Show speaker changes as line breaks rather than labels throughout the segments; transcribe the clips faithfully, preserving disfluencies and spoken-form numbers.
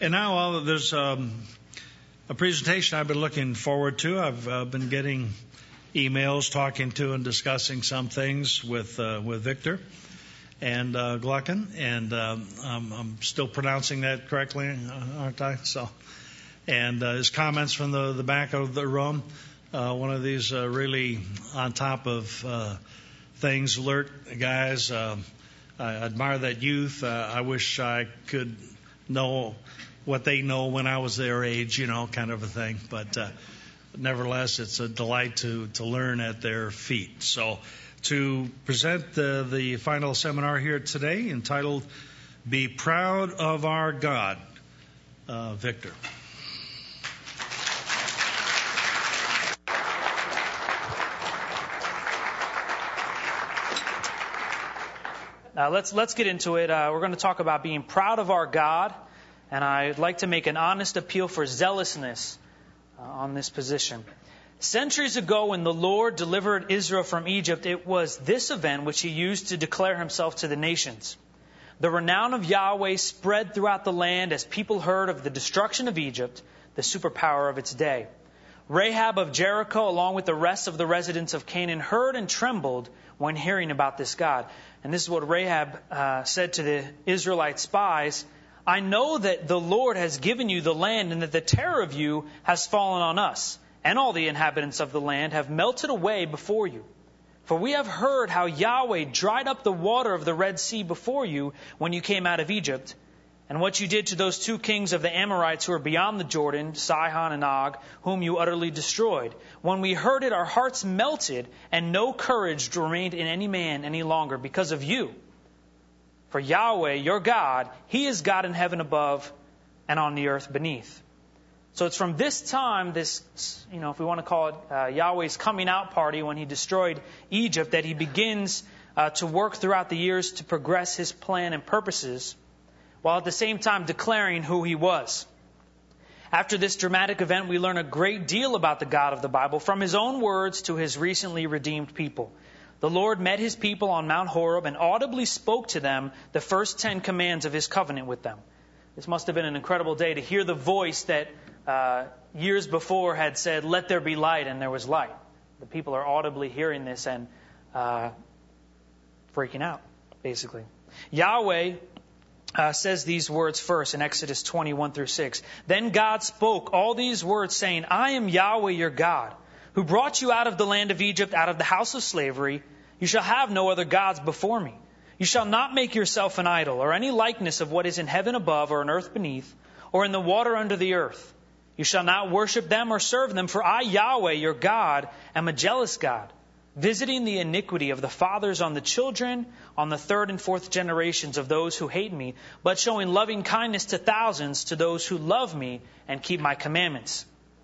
And now uh, there's um, a presentation I've been looking forward to. I've uh, been getting emails, talking to and discussing some things with uh, with Victor and uh, Gluckin, and um, I'm, I'm still pronouncing that correctly, aren't I? So, and uh, his comments from the, the back of the room. Uh, one of these uh, really on top of uh, things, alert guys. Uh, I admire that youth. Uh, I wish I could know what they know when I was their age, you know, kind of a thing. But uh, nevertheless, it's a delight to, to learn at their feet. So to present the, the final seminar here today, entitled Be Proud of Our God, uh, Victor.
Uh, let's let's get into it. Uh, we're going to talk about being proud of our God, and I'd like to make an honest appeal for zealousness uh, on this position. Centuries ago, when the Lord delivered Israel from Egypt, it was this event which He used to declare Himself to the nations. The renown of Yahweh spread throughout the land as people heard of the destruction of Egypt, the superpower of its day. Rahab of Jericho, along with the rest of the residents of Canaan, heard and trembled when hearing about this God. And this is what Rahab uh, said to the Israelite spies. I know that the Lord has given you the land, and that the terror of you has fallen on us, and all the inhabitants of the land have melted away before you. For we have heard how Yahweh dried up the water of the Red Sea before you when you came out of Egypt, and what you did to those two kings of the Amorites who are beyond the Jordan, Sihon and Og, whom you utterly destroyed. When we heard it, our hearts melted, and no courage remained in any man any longer because of you. For Yahweh, your God, He is God in heaven above and on the earth beneath. So it's from this time, this, you know, if we want to call it uh, Yahweh's coming out party when He destroyed Egypt, that He begins uh, to work throughout the years to progress His plan and purposes, while at the same time declaring who He was. After this dramatic event, we learn a great deal about the God of the Bible, from His own words to His recently redeemed people. The Lord met His people on Mount Horeb and audibly spoke to them the first ten commands of His covenant with them. This must have been an incredible day to hear the voice that uh, years before had said, let there be light, and there was light. The people are audibly hearing this and uh, freaking out, basically. Yahweh Uh, says these words first in Exodus twenty-one through six. Then God spoke all these words, saying, I am Yahweh your God, who brought you out of the land of Egypt, out of the house of slavery. You shall have no other gods before me. You shall not make yourself an idol, or any likeness of what is in heaven above, or in earth beneath, or in the water under the earth. You shall not worship them or serve them, for I, Yahweh your God, am a jealous God, visiting the iniquity of the fathers on the children, on the third and fourth generations of those who hate me, but showing loving kindness to thousands, to those who love me and keep my commandments.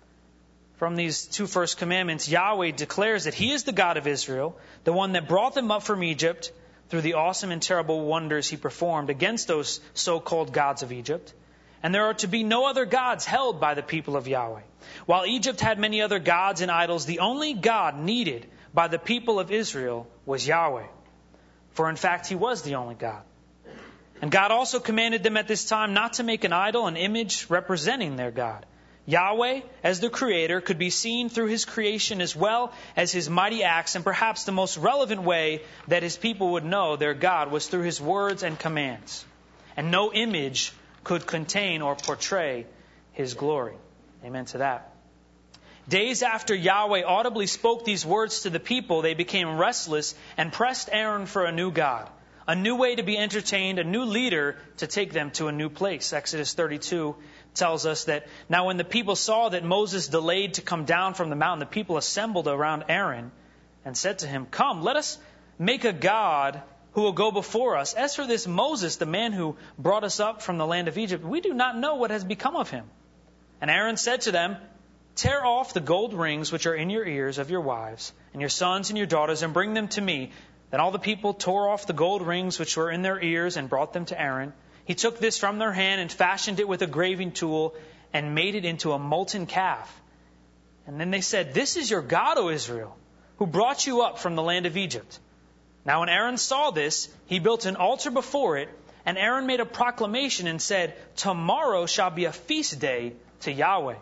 From these two first commandments, Yahweh declares that He is the God of Israel, the one that brought them up from Egypt through the awesome and terrible wonders He performed against those so-called gods of Egypt. And there are to be no other gods held by the people of Yahweh. While Egypt had many other gods and idols, the only God needed by the people of Israel was Yahweh. For in fact, He was the only God. And God also commanded them at this time not to make an idol, an image representing their God. Yahweh, as the Creator, could be seen through His creation as well as His mighty acts, and perhaps the most relevant way that His people would know their God was through His words and commands. And no image could contain or portray His glory. Amen to that. Days after Yahweh audibly spoke these words to the people, they became restless and pressed Aaron for a new God, a new way to be entertained, a new leader to take them to a new place. Exodus thirty-two tells us that now when the people saw that Moses delayed to come down from the mountain, the people assembled around Aaron and said to him, Come, let us make a God who will go before us. As for this Moses, the man who brought us up from the land of Egypt, we do not know what has become of him. And Aaron said to them, Tear off the gold rings which are in your ears of your wives, and your sons and your daughters, and bring them to me. Then all the people tore off the gold rings which were in their ears and brought them to Aaron. He took this from their hand and fashioned it with a graving tool and made it into a molten calf. And then they said, This is your God, O Israel, who brought you up from the land of Egypt. Now when Aaron saw this, he built an altar before it And Aaron made a proclamation and said, "Tomorrow shall be a feast day to Yahweh."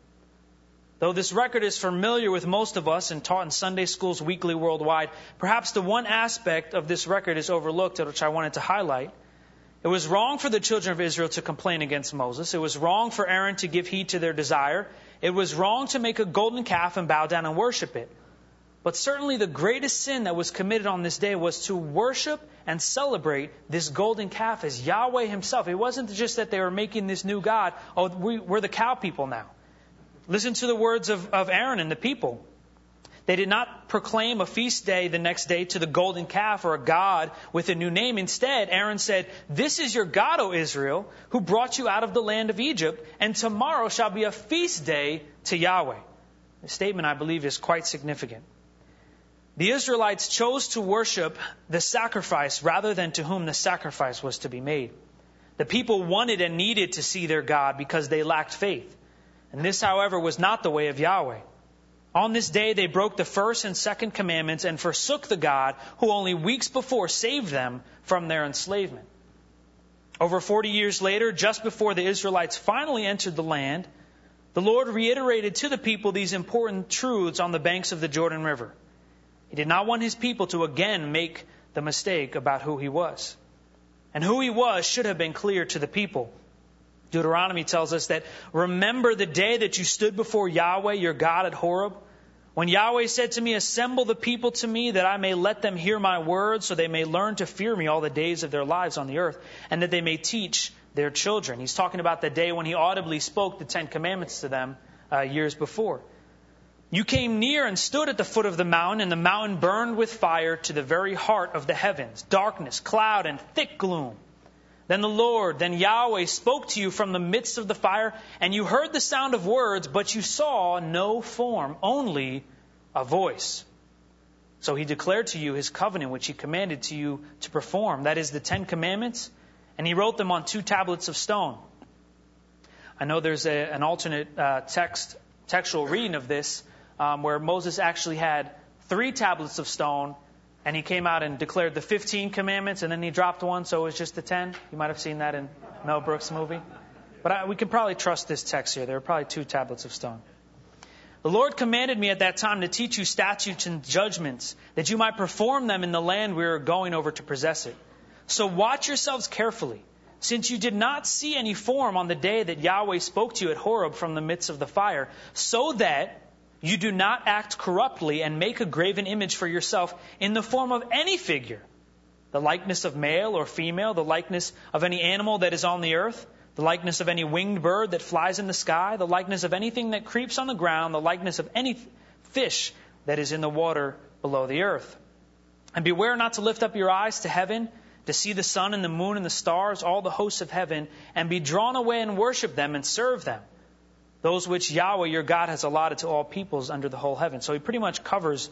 Though this record is familiar with most of us and taught in Sunday schools weekly worldwide, perhaps the one aspect of this record is overlooked, which I wanted to highlight. It was wrong for the children of Israel to complain against Moses. It was wrong for Aaron to give heed to their desire. It was wrong to make a golden calf and bow down and worship it. But certainly the greatest sin that was committed on this day was to worship and celebrate this golden calf as Yahweh himself. It wasn't just that they were making this new God. Oh, we, we're the cow people now. Listen to the words of, of Aaron and the people. They did not proclaim a feast day the next day to the golden calf or a god with a new name. Instead, Aaron said, "This is your God, O Israel, who brought you out of the land of Egypt, and tomorrow shall be a feast day to Yahweh." The statement, I believe, is quite significant. The Israelites chose to worship the sacrifice rather than to whom the sacrifice was to be made. The people wanted and needed to see their God because they lacked faith. And this, however, was not the way of Yahweh. On this day, they broke the first and second commandments and forsook the God who only weeks before saved them from their enslavement. Over forty years later, just before the Israelites finally entered the land, the Lord reiterated to the people these important truths on the banks of the Jordan River. He did not want his people to again make the mistake about who he was. And who he was should have been clear to the people. Deuteronomy tells us that, "Remember the day that you stood before Yahweh your God at Horeb, when Yahweh said to me, 'Assemble the people to me, that I may let them hear my words, so they may learn to fear me all the days of their lives on the earth, and that they may teach their children.'" He's talking about the day when he audibly spoke the Ten Commandments to them uh, years before. "You came near and stood at the foot of the mountain, and the mountain burned with fire to the very heart of the heavens, darkness, cloud, and thick gloom. Then the Lord, then Yahweh, spoke to you from the midst of the fire, and you heard the sound of words, but you saw no form, only a voice. So he declared to you his covenant, which he commanded to you to perform, that is the Ten Commandments, and he wrote them on two tablets of stone." I know there's a, an alternate uh, text, textual reading of this, um, where Moses actually had three tablets of stone, and he came out and declared the fifteen commandments, and then he dropped one, so it was just the ten. You might have seen that in Mel Brooks' movie. But I, we can probably trust this text here. There are probably two tablets of stone. "The Lord commanded me at that time to teach you statutes and judgments, that you might perform them in the land we are going over to possess it. So watch yourselves carefully, since you did not see any form on the day that Yahweh spoke to you at Horeb from the midst of the fire, so that you do not act corruptly and make a graven image for yourself in the form of any figure, the likeness of male or female, the likeness of any animal that is on the earth, the likeness of any winged bird that flies in the sky, the likeness of anything that creeps on the ground, the likeness of any fish that is in the water below the earth. And beware not to lift up your eyes to heaven, to see the sun and the moon and the stars, all the hosts of heaven, and be drawn away and worship them and serve them, those which Yahweh your God has allotted to all peoples under the whole heaven." So he pretty much covers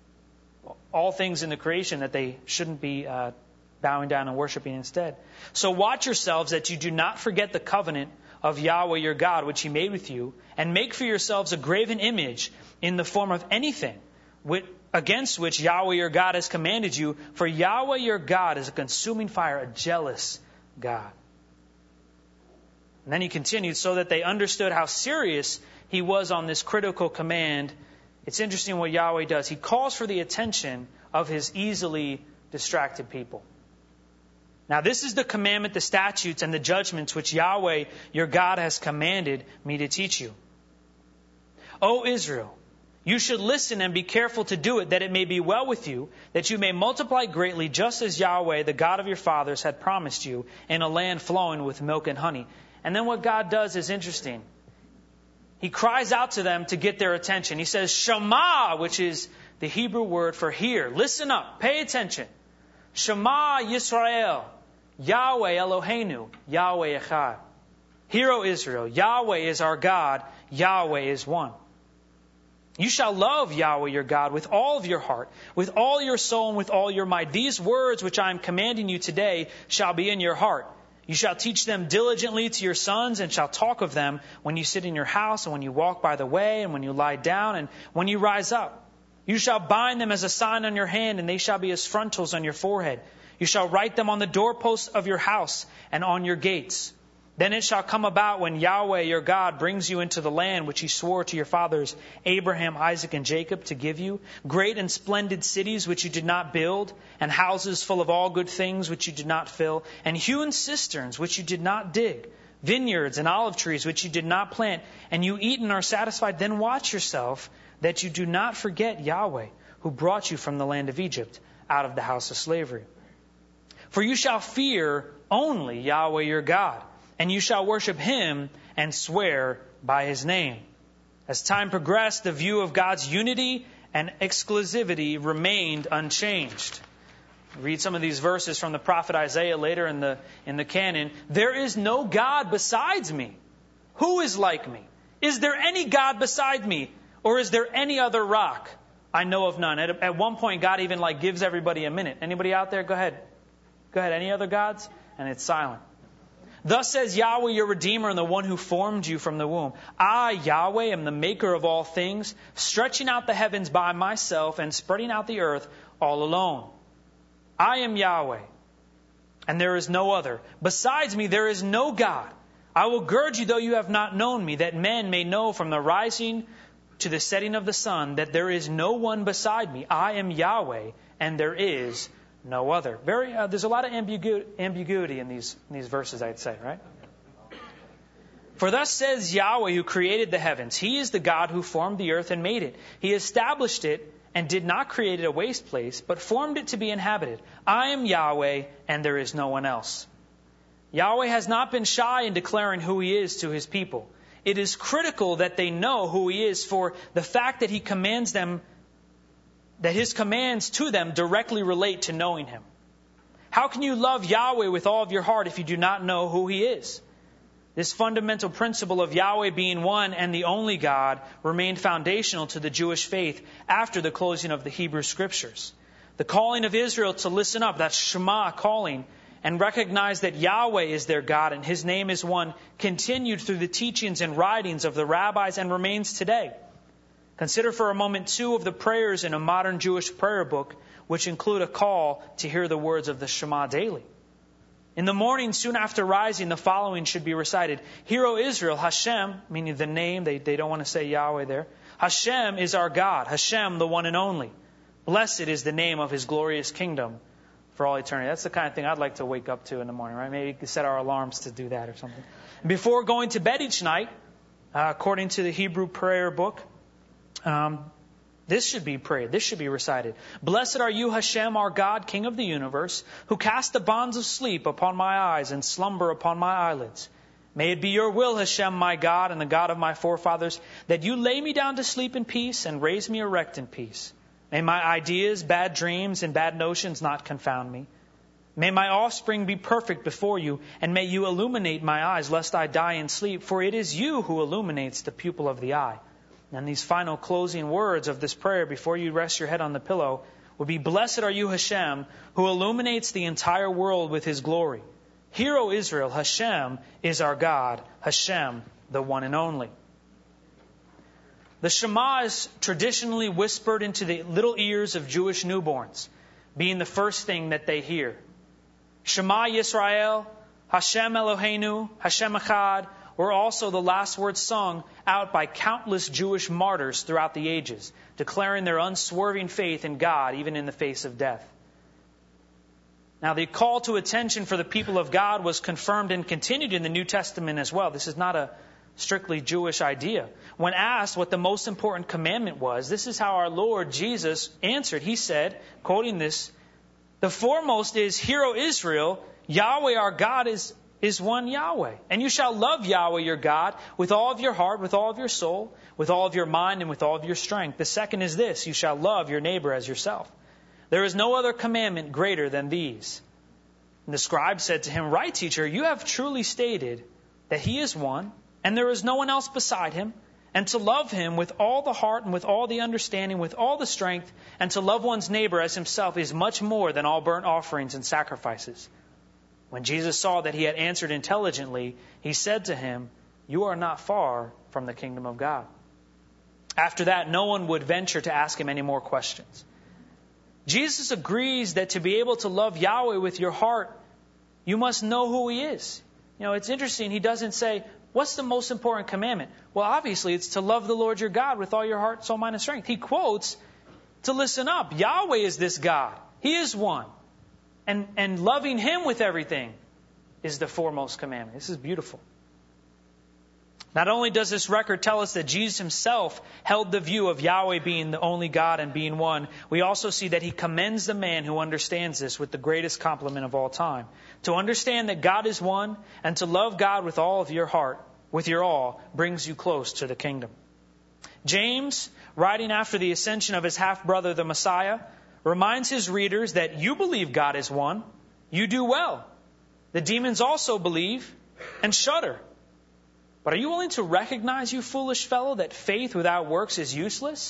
all things in the creation that they shouldn't be uh, bowing down and worshiping instead. "So watch yourselves that you do not forget the covenant of Yahweh your God, which he made with you, and make for yourselves a graven image in the form of anything against which Yahweh your God has commanded you. For Yahweh your God is a consuming fire, a jealous God." And then he continued, "So that they understood how serious he was on this critical command." It's interesting what Yahweh does. He calls for the attention of his easily distracted people. "Now this is the commandment, the statutes, and the judgments which Yahweh your God has commanded me to teach you. O Israel, you should listen and be careful to do it, that it may be well with you, that you may multiply greatly, just as Yahweh, the God of your fathers, had promised you, in a land flowing with milk and honey." And then what God does is interesting. He cries out to them to get their attention. He says, "Shema," which is the Hebrew word for hear. Listen up. Pay attention. "Shema Yisrael, Yahweh Eloheinu, Yahweh Echad." Hear, O Israel, Yahweh is our God, Yahweh is one. "You shall love Yahweh your God with all of your heart, with all your soul, and with all your might. These words which I am commanding you today shall be in your heart. You shall teach them diligently to your sons, and shall talk of them when you sit in your house, and when you walk by the way, and when you lie down, and when you rise up. You shall bind them as a sign on your hand, and they shall be as frontals on your forehead. You shall write them on the doorposts of your house and on your gates. Then it shall come about when Yahweh your God brings you into the land which he swore to your fathers, Abraham, Isaac, and Jacob, to give you, great and splendid cities which you did not build, and houses full of all good things which you did not fill, and hewn cisterns which you did not dig, vineyards and olive trees which you did not plant, and you eat and are satisfied. Then watch yourself that you do not forget Yahweh, who brought you from the land of Egypt, out of the house of slavery. For you shall fear only Yahweh your God, and you shall worship him and swear by his name. As time progressed, the view of God's unity and exclusivity remained unchanged. Read some of these verses from the prophet Isaiah later in the, in the canon. There is no God besides me. Who is like me? Is there any God beside me? Or is there any other rock? I know of none. At, at one point, God even like gives everybody a minute. Anybody out there? Go ahead. Go ahead. Any other gods? And it's silent. Thus says Yahweh, your Redeemer, and the one who formed you from the womb. I, Yahweh, am the maker of all things, stretching out the heavens by myself and spreading out the earth all alone. I am Yahweh, and there is no other. Besides me, there is no God. I will gird you, though you have not known me, that men may know from the rising to the setting of the sun that there is no one beside me. I am Yahweh, and there is no other. Very, uh, there's a lot of ambigu- ambiguity in these, in these verses, I'd say, right? For thus says Yahweh, who created the heavens. He is the God who formed the earth and made it. He established it and did not create it a waste place, but formed it to be inhabited. I am Yahweh, and there is no one else. Yahweh has not been shy in declaring who he is to his people. It is critical that they know who he is, for the fact that he commands them, that his commands to them directly relate to knowing him. How can you love Yahweh with all of your heart if you do not know who he is? This fundamental principle of Yahweh being one and the only God remained foundational to the Jewish faith after the closing of the Hebrew Scriptures. The calling of Israel to listen up, that Shema calling, and recognize that Yahweh is their God and his name is one, continued through the teachings and writings of the rabbis and remains today. Consider for a moment two of the prayers in a modern Jewish prayer book, which include a call to hear the words of the Shema daily. In the morning, soon after rising, the following should be recited. Hear, O Israel, Hashem, meaning the name, they, they don't want to say Yahweh there. Hashem is our God, Hashem, the one and only. Blessed is the name of his glorious kingdom for all eternity. That's the kind of thing I'd like to wake up to in the morning, right? Maybe we could set our alarms to do that or something. Before going to bed each night, uh, according to the Hebrew prayer book, um, this should be prayed. This should be recited. Blessed are you, Hashem, our God, King of the universe, who cast the bonds of sleep upon my eyes and slumber upon my eyelids. May it be your will, Hashem, my God, and the God of my forefathers, that you lay me down to sleep in peace and raise me erect in peace. May my ideas, bad dreams, and bad notions not confound me. May my offspring be perfect before you, and may you illuminate my eyes, lest I die in sleep, for it is you who illuminates the pupil of the eye. And these final closing words of this prayer before you rest your head on the pillow would be, Blessed are you, Hashem, who illuminates the entire world with his glory. Hear, O Israel, Hashem is our God, Hashem, the one and only. The Shema is traditionally whispered into the little ears of Jewish newborns, being the first thing that they hear. Shema Yisrael, Hashem Eloheinu, Hashem Echad, were also the last words sung out by countless Jewish martyrs throughout the ages, declaring their unswerving faith in God even in the face of death. Now, the call to attention for the people of God was confirmed and continued in the New Testament as well. This is not a strictly Jewish idea. When asked what the most important commandment was, this is how our Lord Jesus answered. He said, quoting this, the foremost is, Hear, O Israel, Yahweh our God is is one Yahweh. And you shall love Yahweh your God with all of your heart, with all of your soul, with all of your mind, and with all of your strength. The second is this, you shall love your neighbor as yourself. There is no other commandment greater than these. And the scribe said to him, Right, teacher, you have truly stated that he is one, and there is no one else beside him, and to love him with all the heart and with all the understanding, with all the strength, and to love one's neighbor as himself is much more than all burnt offerings and sacrifices. When Jesus saw that he had answered intelligently, he said to him, You are not far from the kingdom of God. After that, no one would venture to ask him any more questions. Jesus agrees that to be able to love Yahweh with your heart, you must know who He is. You know, it's interesting. He doesn't say, what's the most important commandment? Well, obviously, it's to love the Lord your God with all your heart, soul, mind, and strength. He quotes to listen up. Yahweh is this God. He is one. And, and loving Him with everything is the foremost commandment. This is beautiful. Not only does this record tell us that Jesus Himself held the view of Yahweh being the only God and being one, we also see that He commends the man who understands this with the greatest compliment of all time. To understand that God is one and to love God with all of your heart, with your all, brings you close to the kingdom. James, writing after the ascension of his half-brother, the Messiah, reminds his readers that you believe God is one. You do well. The demons also believe and shudder. But are you willing to recognize, you foolish fellow, that faith without works is useless?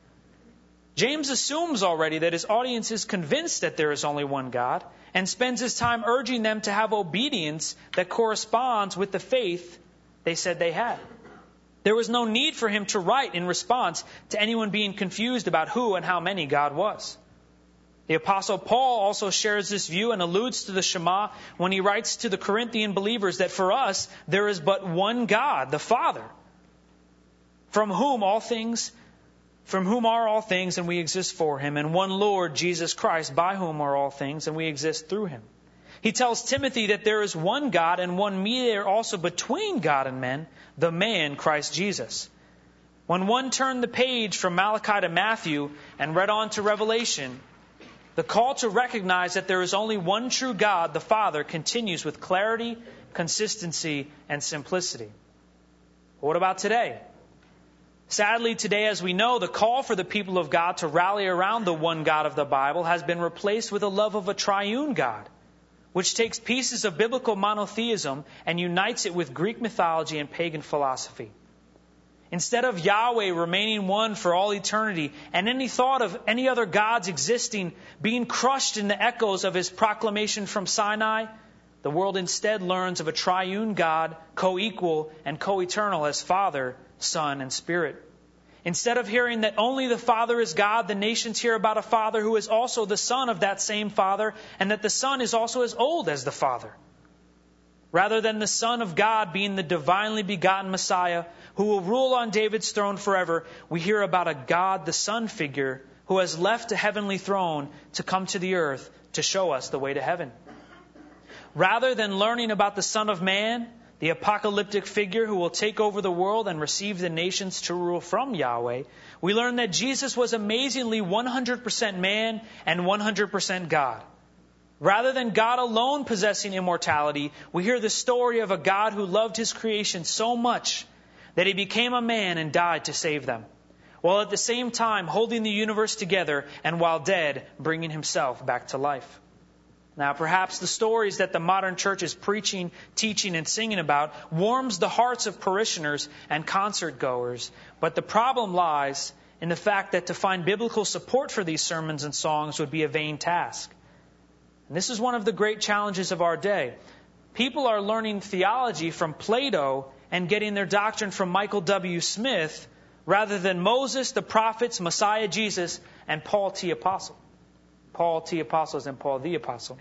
James assumes already that his audience is convinced that there is only one God and spends his time urging them to have obedience that corresponds with the faith they said they had. There was no need for him to write in response to anyone being confused about who and how many God was. The Apostle Paul also shares this view and alludes to the Shema when he writes to the Corinthian believers that for us there is but one God, the Father, from whom all things, from whom are all things and we exist for Him, and one Lord, Jesus Christ, by whom are all things and we exist through Him. He tells Timothy that there is one God and one mediator also between God and men, the man Christ Jesus. When one turned the page from Malachi to Matthew and read on to Revelation, the call to recognize that there is only one true God, the Father, continues with clarity, consistency, and simplicity. But what about today? Sadly, today, as we know, the call for the people of God to rally around the one God of the Bible has been replaced with a love of a triune God, which takes pieces of biblical monotheism and unites it with Greek mythology and pagan philosophy. Instead of Yahweh remaining one for all eternity and any thought of any other gods existing being crushed in the echoes of His proclamation from Sinai, the world instead learns of a triune God, co-equal and co-eternal as Father, Son, and Spirit. Instead of hearing that only the Father is God, the nations hear about a Father who is also the Son of that same Father, and that the Son is also as old as the Father. Rather than the Son of God being the divinely begotten Messiah who will rule on David's throne forever, we hear about a God, the Son figure, who has left a heavenly throne to come to the earth to show us the way to heaven. Rather than learning about the Son of Man, the apocalyptic figure who will take over the world and receive the nations to rule from Yahweh, we learn that Jesus was amazingly one hundred percent man and one hundred percent God. Rather than God alone possessing immortality, we hear the story of a God who loved His creation so much that He became a man and died to save them, while at the same time holding the universe together and while dead, bringing Himself back to life. Now, perhaps the stories that the modern church is preaching, teaching, and singing about warms the hearts of parishioners and concert goers, but the problem lies in the fact that to find biblical support for these sermons and songs would be a vain task. And this is one of the great challenges of our day. People are learning theology from Plato and getting their doctrine from Michael W. Smith rather than Moses, the prophets, Messiah Jesus, and Paul T. Apostle. Paul T. Apostles and Paul the Apostle.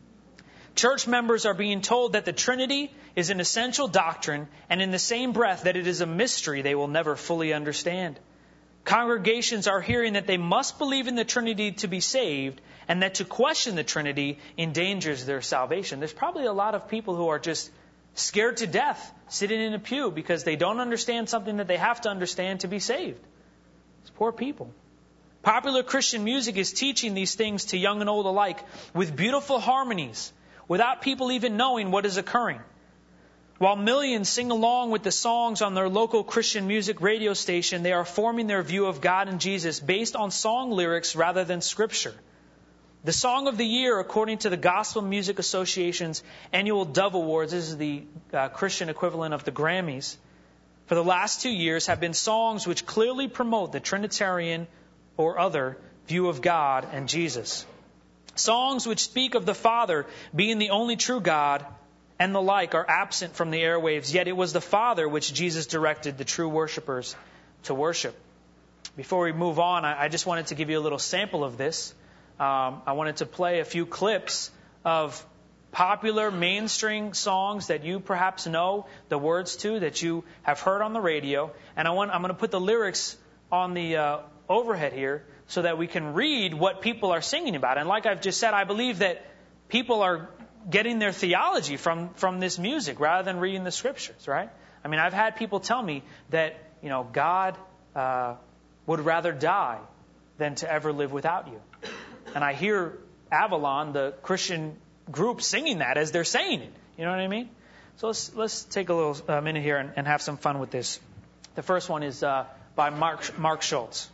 Church members are being told that the Trinity is an essential doctrine, and in the same breath that it is a mystery they will never fully understand. Congregations are hearing that they must believe in the Trinity to be saved, and that to question the Trinity endangers their salvation. There's probably a lot of people who are just scared to death sitting in a pew because they don't understand something that they have to understand to be saved. It's poor people. Popular Christian music is teaching these things to young and old alike with beautiful harmonies, without people even knowing what is occurring. While millions sing along with the songs on their local Christian music radio station, they are forming their view of God and Jesus based on song lyrics rather than Scripture. The Song of the Year, according to the Gospel Music Association's annual Dove Awards, this is the uh, Christian equivalent of the Grammys, for the last two years have been songs which clearly promote the Trinitarian or other view of God and Jesus. Songs which speak of the Father being the only true God and the like are absent from the airwaves, yet it was the Father which Jesus directed the true worshipers to worship. Before we move on, I just wanted to give you a little sample of this. um, I wanted to play a few clips of popular mainstream songs that you perhaps know the words to, that you have heard on the radio. And I want, I'm going to put the lyrics on the uh, overhead here so that we can read what people are singing about. And like I've just said, I believe that people are getting their theology from, from this music rather than reading the scriptures, right? I mean, I've had people tell me that, you know, God uh, would rather die than to ever live without you. And I hear Avalon, the Christian group, singing that as they're saying it. You know what I mean? So let's let's take a little uh, minute here and, and have some fun with this. The first one is uh, by Mark Mark Schultz.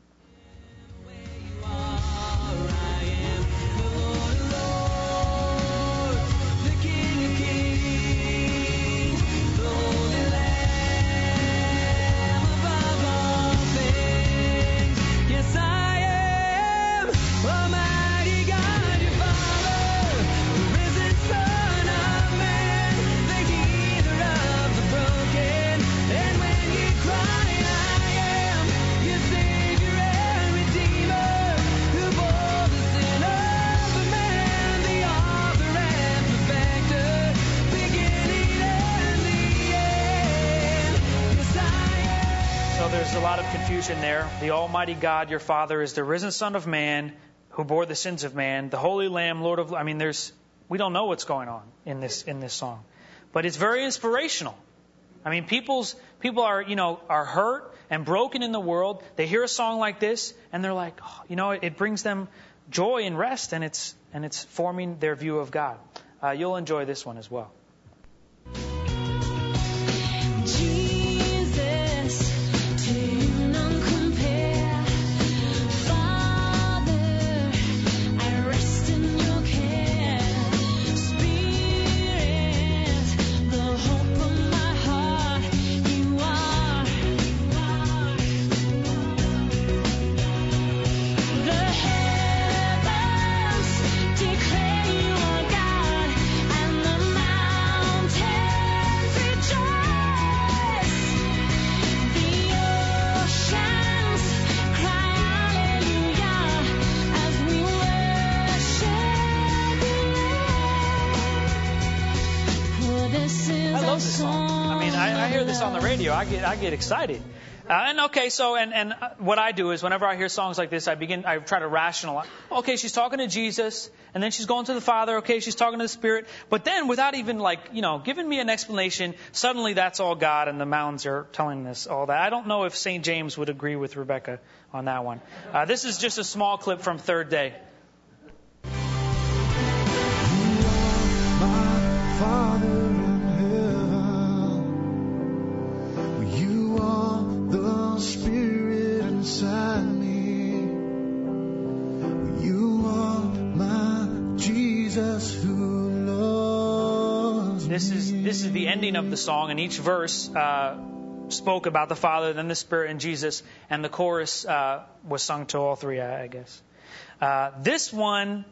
There's a lot of confusion there. The Almighty God, your Father, is the risen Son of Man who bore the sins of man. The Holy Lamb, Lord of... I mean, there's... We don't know what's going on in this in this song. But it's very inspirational. I mean, people's people are, you know, are hurt and broken in the world. They hear a song like this, and they're like, oh, you know, it, it brings them joy and rest, and it's and it's forming their view of God. Uh, you'll enjoy this one as well. On the radio, I get I get excited, uh, and okay. So, and and what I do is, whenever I hear songs like this, I begin I try to rationalize. Okay, she's talking to Jesus, and then she's going to the Father. Okay, she's talking to the Spirit, but then without even like you know giving me an explanation, suddenly that's all God, and the mountains are telling us all that. I don't know if Saint James would agree with Rebecca on that one. Uh, this is just a small clip from Third Day.
My Father. Spirit inside me, you are my Jesus who loves me.
This is this is the ending of the song, and each verse uh, spoke about the Father, then the Spirit, and Jesus, and the chorus uh, was sung to all three, I, I guess. Uh, this one,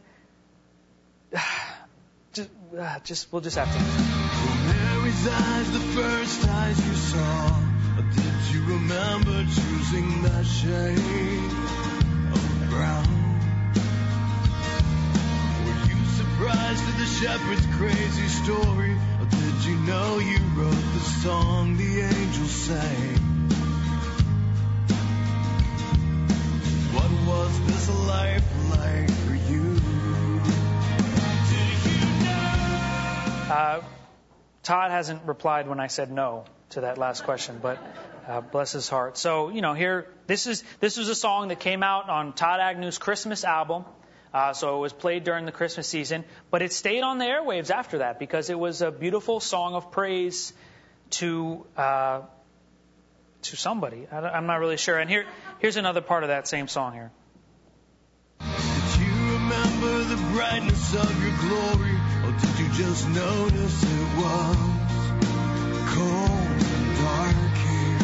just, uh, just we'll just have to.
Mary's eyes, the first eyes you saw. Did you remember choosing that shade of brown? Were you surprised at the shepherd's crazy story? Or did you know you wrote the song the angels sang? What was this life like for you? Did you know?
Uh, Todd hasn't replied when I said no to that last question, but uh, bless his heart. So, you know, here, this is this was a song that came out on Todd Agnew's Christmas album. Uh, so it was played during the Christmas season, but it stayed on the airwaves after that because it was a beautiful song of praise to uh, to somebody. I, I'm not really sure. And here, here's another part of that same song here.
Did you remember the brightness of your glory, or did you just notice it was cold and dark here?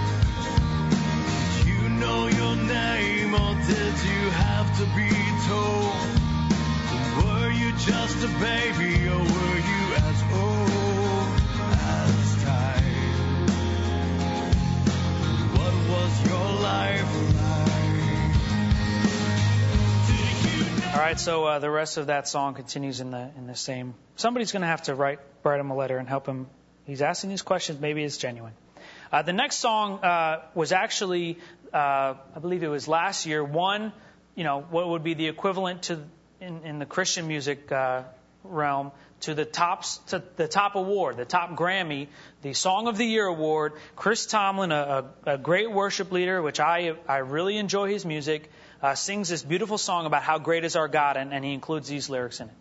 Did you know your name, or did you have to be told? Were you just a baby, or were you as old as time? What was your life like? Did you
right, so uh, the rest of that song continues in the in the same. Somebody's going to have to write write him a letter and help him. He's asking these questions. Maybe it's genuine. Uh, the next song uh, was actually, uh, I believe it was last year, won, you know, what would be the equivalent to in, in the Christian music uh, realm to the tops to the top award, the top Grammy, the Song of the Year award. Chris Tomlin, a, a, a great worship leader, which I I really enjoy his music. Uh, sings this beautiful song about how great is our God, and, and he includes these lyrics in it.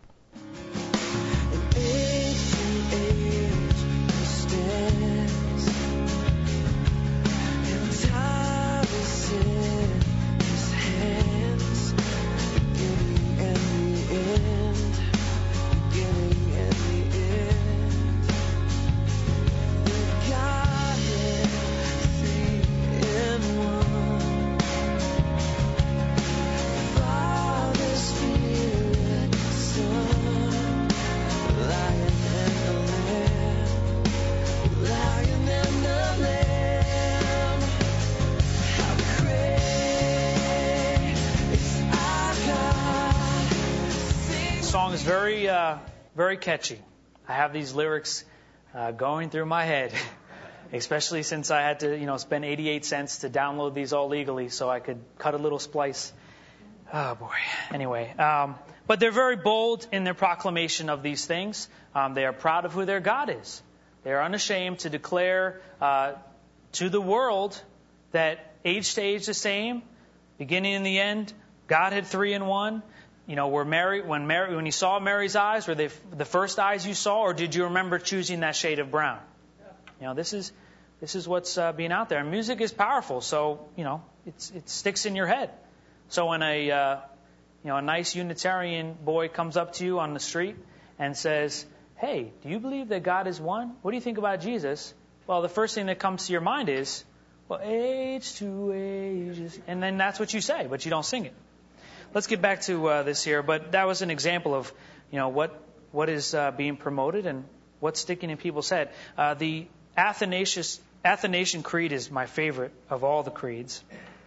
Very, uh, very catchy. I have these lyrics uh, going through my head, especially since I had to, you know, spend eighty-eight cents to download these all legally so I could cut a little splice. Oh boy. Anyway, um, but they're very bold in their proclamation of these things. Um, they are proud of who their God is. They are unashamed to declare uh, to the world that age to age the same, beginning and the end, Godhead three in one. You know, were Mary when Mary when you saw Mary's eyes, were they the first eyes you saw, or did you remember choosing that shade of brown? You know, this is this is what's uh, being out there. And music is powerful, so you know it's it sticks in your head. So when a uh, you know a nice Unitarian boy comes up to you on the street and says, "Hey, do you believe that God is one? What do you think about Jesus?" Well, the first thing that comes to your mind is, "Well, age to age," and then that's what you say, but you don't sing it. Let's get back to uh, this here, but that was an example of, you know, what what is uh, being promoted and what's sticking in people's head. Uh, the Athanasius, Athanasian Creed is my favorite of all the creeds,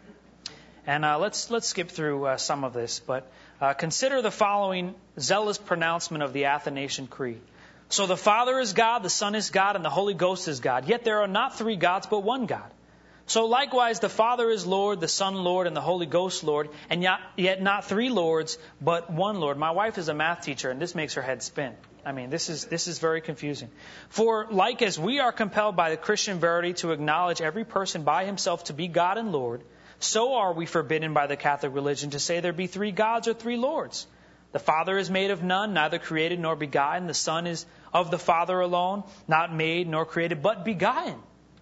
and uh, let's let's skip through uh, some of this. But uh, consider the following zealous pronouncement of the Athanasian Creed. So the Father is God, the Son is God, and the Holy Ghost is God. Yet there are not three gods, but one God. So likewise, the Father is Lord, the Son Lord, and the Holy Ghost Lord, and yet, yet not three Lords, but one Lord. My wife is a math teacher, and this makes her head spin. I mean, this is this is very confusing. For like as we are compelled by the Christian verity to acknowledge every person by himself to be God and Lord, so are we forbidden by the Catholic religion to say there be three gods or three Lords. The Father is made of none, neither created nor begotten. The Son is of the Father alone, not made nor created, but begotten.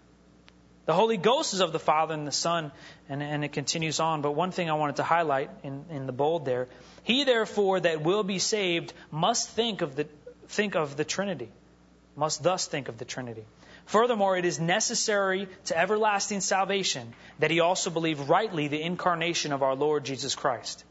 The Holy Ghost is of the Father and the Son, and, and it continues on. But one thing I wanted to highlight in, in the bold there, he therefore that will be saved must think of the think of the Trinity, must thus think of the Trinity. Furthermore, it is necessary to everlasting salvation that he also believe rightly the incarnation of our Lord Jesus Christ.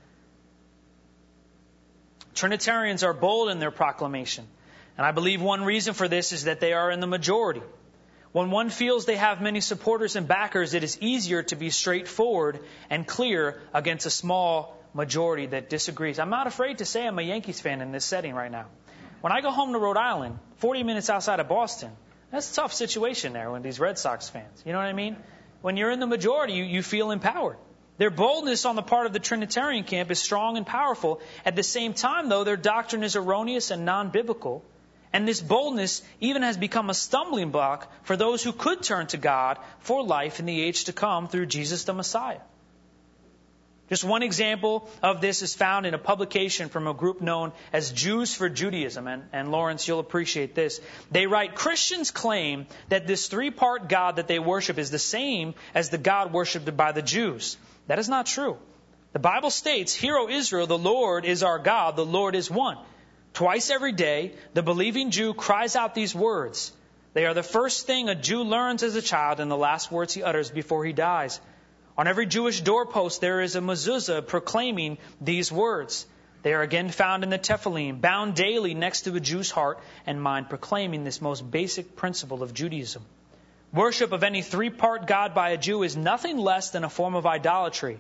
Trinitarians are bold in their proclamation, and I believe one reason for this is that they are in the majority. When one feels they have many supporters and backers, it is easier to be straightforward and clear against a small majority that disagrees. I'm not afraid to say I'm a Yankees fan in this setting right now. When I go home to Rhode Island, forty minutes outside of Boston, that's a tough situation there when these Red Sox fans. You know what I mean? When you're in the majority, you, you feel empowered. Their boldness on the part of the Trinitarian camp is strong and powerful. At the same time, though, their doctrine is erroneous and non-biblical. And this boldness even has become a stumbling block for those who could turn to God for life in the age to come through Jesus the Messiah. Just one example of this is found in a publication from a group known as Jews for Judaism. And, and Lawrence, you'll appreciate this. They write, Christians claim that this three-part God that they worship is the same as the God worshipped by the Jews. That is not true. The Bible states, Hear, O Israel, the Lord is our God, the Lord is one. Twice every day, the believing Jew cries out these words. They are the first thing a Jew learns as a child and the last words he utters before he dies. On every Jewish doorpost, there is a mezuzah proclaiming these words. They are again found in the Tefillin, bound daily next to a Jew's heart and mind, proclaiming this most basic principle of Judaism. Worship of any three-part God by a Jew is nothing less than a form of idolatry.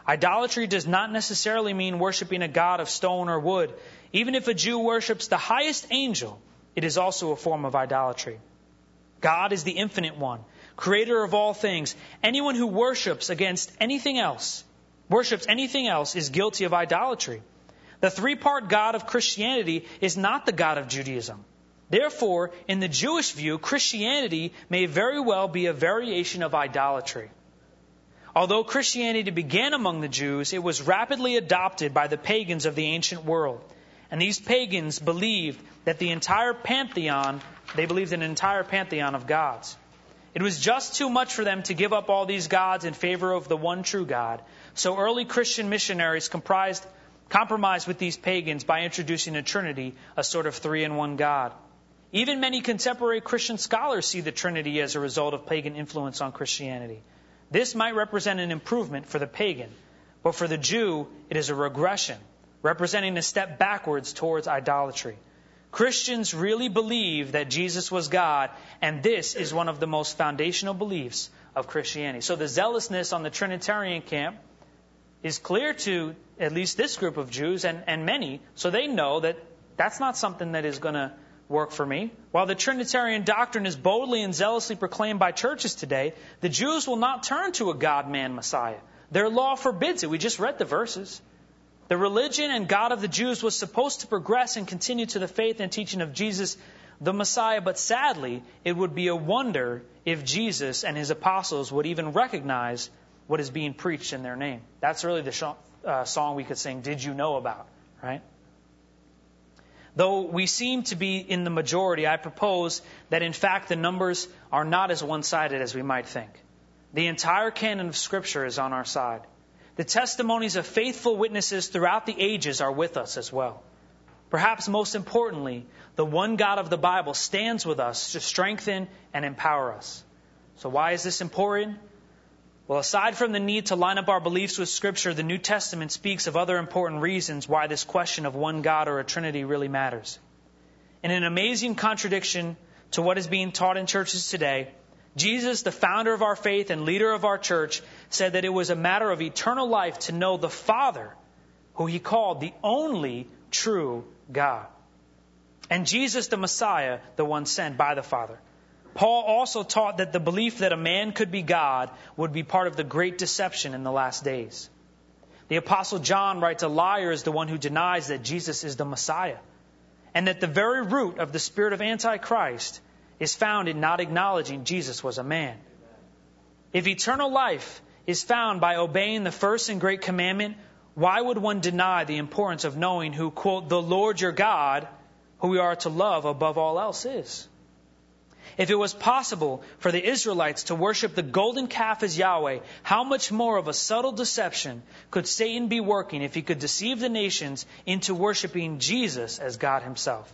Idolatry does not necessarily mean worshiping a god of stone or wood. Even if a Jew worships the highest angel, it is also a form of idolatry. God is the infinite one, creator of all things. Anyone who worships against anything else, worships anything else, is guilty of idolatry. The three-part God of Christianity is not the God of Judaism. Therefore, in the Jewish view, Christianity may very well be a variation of idolatry. Although Christianity began among the Jews, it was rapidly adopted by the pagans of the ancient world. And these pagans believed that the entire pantheon, they believed in an entire pantheon of gods. It was just too much for them to give up all these gods in favor of the one true God. So early Christian missionaries comprised, compromised with these pagans by introducing a Trinity, a sort of three-in-one God. Even many contemporary Christian scholars see the Trinity as a result of pagan influence on Christianity. This might represent an improvement for the pagan, but for the Jew, it is a regression, representing a step backwards towards idolatry. Christians really believe that Jesus was God, and this is one of the most foundational beliefs of Christianity. So the zealousness on the Trinitarian camp is clear to at least this group of Jews and, and many, so they know that that's not something that is going to work for me. While the Trinitarian doctrine is boldly and zealously proclaimed by churches today, the Jews will not turn to a God-man Messiah. Their law forbids it. We just read the verses. The religion and God of the Jews was supposed to progress and continue to the faith and teaching of Jesus, the Messiah, but sadly, it would be a wonder if Jesus and his apostles would even recognize what is being preached in their name. That's really the sh- uh, song we could sing, Did You Know About, right? Though we seem to be in the majority, I propose that in fact the numbers are not as one-sided as we might think. The entire canon of Scripture is on our side. The testimonies of faithful witnesses throughout the ages are with us as well. Perhaps most importantly, the one God of the Bible stands with us to strengthen and empower us. So why is this important? Well, aside from the need to line up our beliefs with Scripture, the New Testament speaks of other important reasons why this question of one God or a Trinity really matters. In an amazing contradiction to what is being taught in churches today, Jesus, the founder of our faith and leader of our church, said that it was a matter of eternal life to know the Father, who he called the only true God, and Jesus, the Messiah, the one sent by the Father. Paul also taught that the belief that a man could be God would be part of the great deception in the last days. The Apostle John writes, a liar is the one who denies that Jesus is the Messiah, and that the very root of the spirit of Antichrist is found in not acknowledging Jesus was a man. If eternal life is found by obeying the first and great commandment, why would one deny the importance of knowing who, quote, the Lord your God, who we are to love above all else is? If it was possible for the Israelites to worship the golden calf as Yahweh, how much more of a subtle deception could Satan be working if he could deceive the nations into worshiping Jesus as God himself?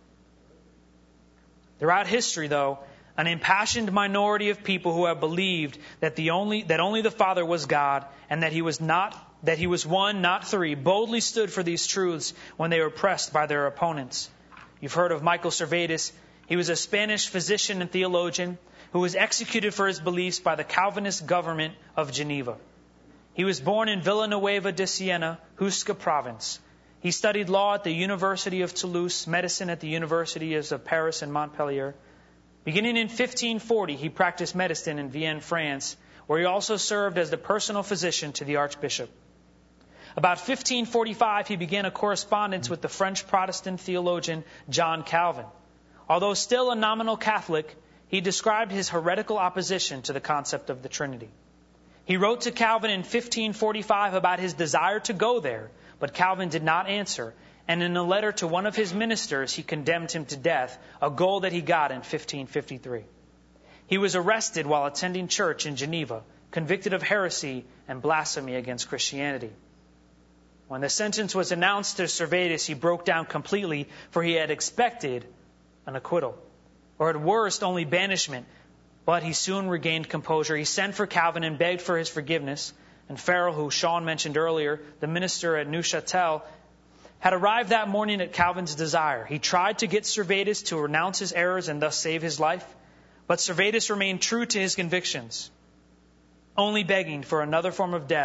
Throughout history, though, an impassioned minority of people who have believed that the only that only the Father was God and that he was not that he was one, not three, boldly stood for these truths when they were pressed by their opponents. You've heard of Michael Servetus. He was a Spanish physician and theologian who was executed for his beliefs by the Calvinist government of Geneva. He was born in Villanueva de Siena, Huesca province. He studied law at the University of Toulouse, medicine at the universities of Paris and Montpellier. Beginning in fifteen forty, he practiced medicine in Vienne, France, where he also served as the personal physician to the Archbishop. About fifteen forty-five, he began a correspondence with the French Protestant theologian John Calvin. Although still a nominal Catholic, he described his heretical opposition to the concept of the Trinity. He wrote to Calvin in fifteen forty-five about his desire to go there, but Calvin did not answer, and in a letter to one of his ministers, he condemned him to death, a goal that he got in fifteen fifty-three. He was arrested while attending church in Geneva, convicted of heresy and blasphemy against Christianity. When the sentence was announced to Servetus, he broke down completely, for he had expected an acquittal, or at worst only banishment. But he soon regained composure. He sent for Calvin and begged for his forgiveness. And Farrell, who Sean mentioned earlier, the minister at Neuchâtel, had arrived that morning at Calvin's desire. He tried to get Servetus to renounce his errors and thus save his life, but Servetus remained true to his convictions, only begging for another form of death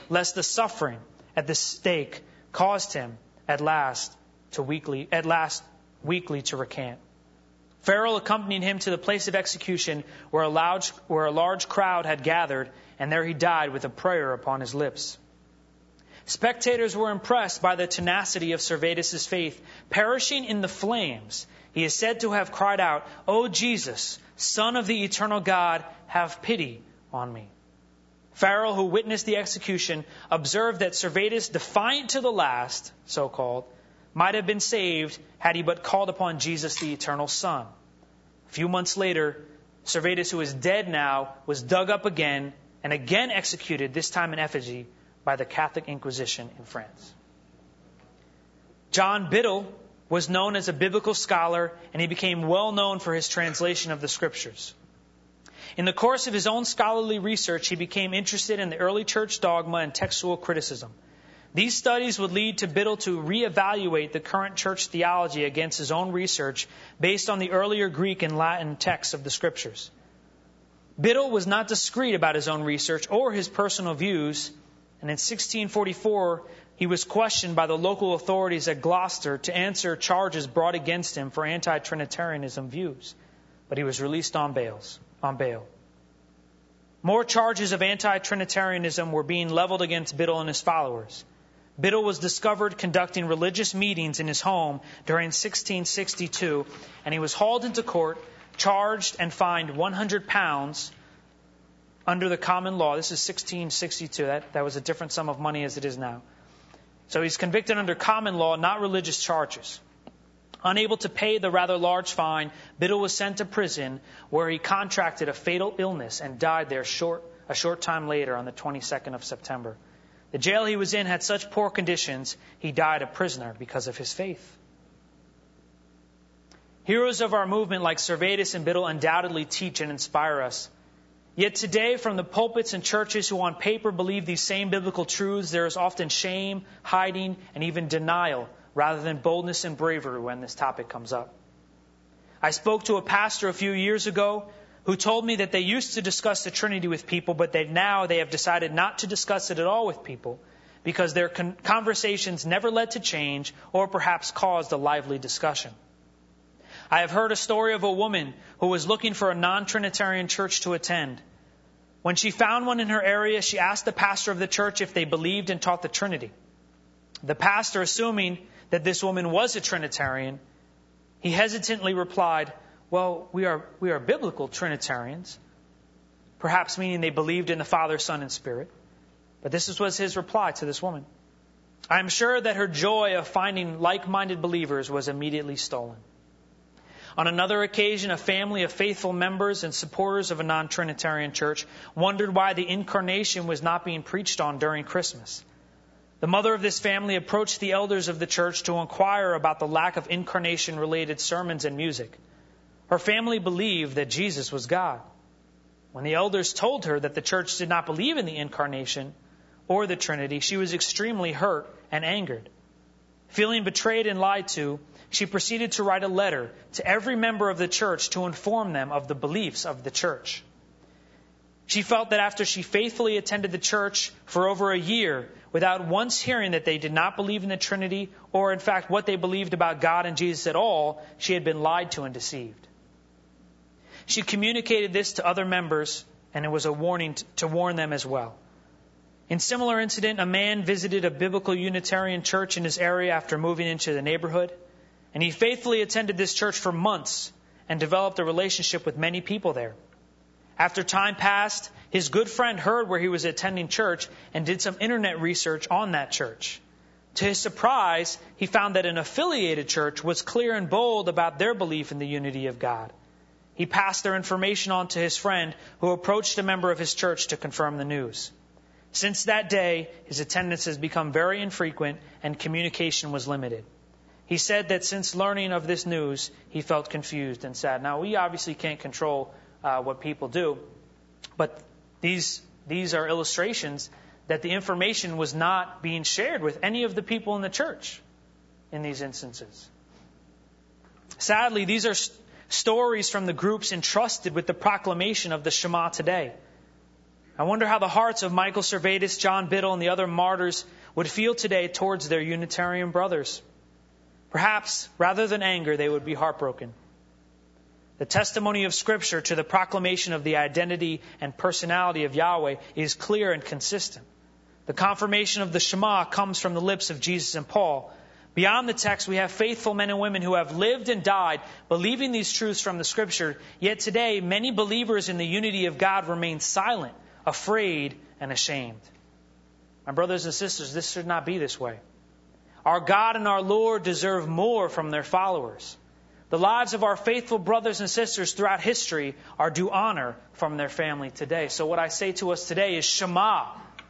lest the suffering at the stake caused him at last to weakly, at last weakly to recant. Farrell accompanied him to the place of execution where a large, where a large crowd had gathered, and there he died with a prayer upon his lips. Spectators were impressed by the tenacity of Servetus' faith. Perishing in the flames, he is said to have cried out, "O Jesus, Son of the eternal God, have pity on me." Farrell, who witnessed the execution, observed that Servetus, defiant to the last, so-called, might have been saved had he but called upon Jesus, the eternal Son. A few months later, Servetus, who is dead now, was dug up again and again executed, this time in effigy, by the Catholic Inquisition in France. John Biddle was known as a biblical scholar, and he became well known for his translation of the Scriptures. In the course of his own scholarly research, he became interested in the early church dogma and textual criticism. These studies would lead to Biddle to reevaluate the current church theology against his own research based on the earlier Greek and Latin texts of the Scriptures. Biddle was not discreet about his own research or his personal views, and in sixteen forty-four, he was questioned by the local authorities at Gloucester to answer charges brought against him for anti-Trinitarianism views, but he was released on bails, on bail. More charges of anti-Trinitarianism were being leveled against Biddle and his followers. Biddle was discovered conducting religious meetings in his home during sixteen sixty-two, and he was hauled into court, charged and fined one hundred pounds under the common law. This is sixteen sixty-two. That, that was a different sum of money as it is now. So he's convicted under common law, not religious charges. Unable to pay the rather large fine, Biddle was sent to prison where he contracted a fatal illness and died there short, a short time later on the twenty-second of September. The jail he was in had such poor conditions, he died a prisoner because of his faith. Heroes of our movement like Servetus and Biddle undoubtedly teach and inspire us. Yet today, from the pulpits and churches who on paper believe these same biblical truths, there is often shame, hiding, and even denial rather than boldness and bravery when this topic comes up. I spoke to a pastor a few years ago who told me that they used to discuss the Trinity with people, but that now they have decided not to discuss it at all with people because their con- conversations never led to change or perhaps caused a lively discussion. I have heard a story of a woman who was looking for a non-Trinitarian church to attend. When she found one in her area, she asked the pastor of the church if they believed and taught the Trinity. The pastor, assuming that this woman was a Trinitarian, he hesitantly replied, "Well, we are we are biblical Trinitarians," perhaps meaning they believed in the Father, Son, and Spirit. But this was his reply to this woman. I am sure that her joy of finding like-minded believers was immediately stolen. On another occasion, a family of faithful members and supporters of a non-Trinitarian church wondered why the Incarnation was not being preached on during Christmas. The mother of this family approached the elders of the church to inquire about the lack of Incarnation-related sermons and music. Her family believed that Jesus was God. When the elders told her that the church did not believe in the Incarnation or the Trinity, she was extremely hurt and angered. Feeling betrayed and lied to, she proceeded to write a letter to every member of the church to inform them of the beliefs of the church. She felt that after she faithfully attended the church for over a year, without once hearing that they did not believe in the Trinity or, in fact, what they believed about God and Jesus at all, she had been lied to and deceived. She communicated this to other members, and it was a warning to warn them as well. In similar incident, a man visited a biblical Unitarian church in his area after moving into the neighborhood, and he faithfully attended this church for months and developed a relationship with many people there. After time passed, his good friend heard where he was attending church and did some internet research on that church. To his surprise, he found that an affiliated church was clear and bold about their belief in the unity of God. He passed their information on to his friend, who approached a member of his church to confirm the news. Since that day, his attendance has become very infrequent and communication was limited. He said that since learning of this news, he felt confused and sad. Now, we obviously can't control uh, what people do, but these these are illustrations that the information was not being shared with any of the people in the church in these instances. Sadly, these are st- stories from the groups entrusted with the proclamation of the Shema today. I wonder how the hearts of Michael Servetus, John Biddle, and the other martyrs would feel today towards their Unitarian brothers. Perhaps, rather than anger, they would be heartbroken. The testimony of Scripture to the proclamation of the identity and personality of Yahweh is clear and consistent. The confirmation of the Shema comes from the lips of Jesus and Paul. Beyond the text, we have faithful men and women who have lived and died believing these truths from the Scripture. Yet today, many believers in the unity of God remain silent, afraid, and ashamed. My brothers and sisters, this should not be this way. Our God and our Lord deserve more from their followers. The lives of our faithful brothers and sisters throughout history are due honor from their family today. So what I say to us today is Shema.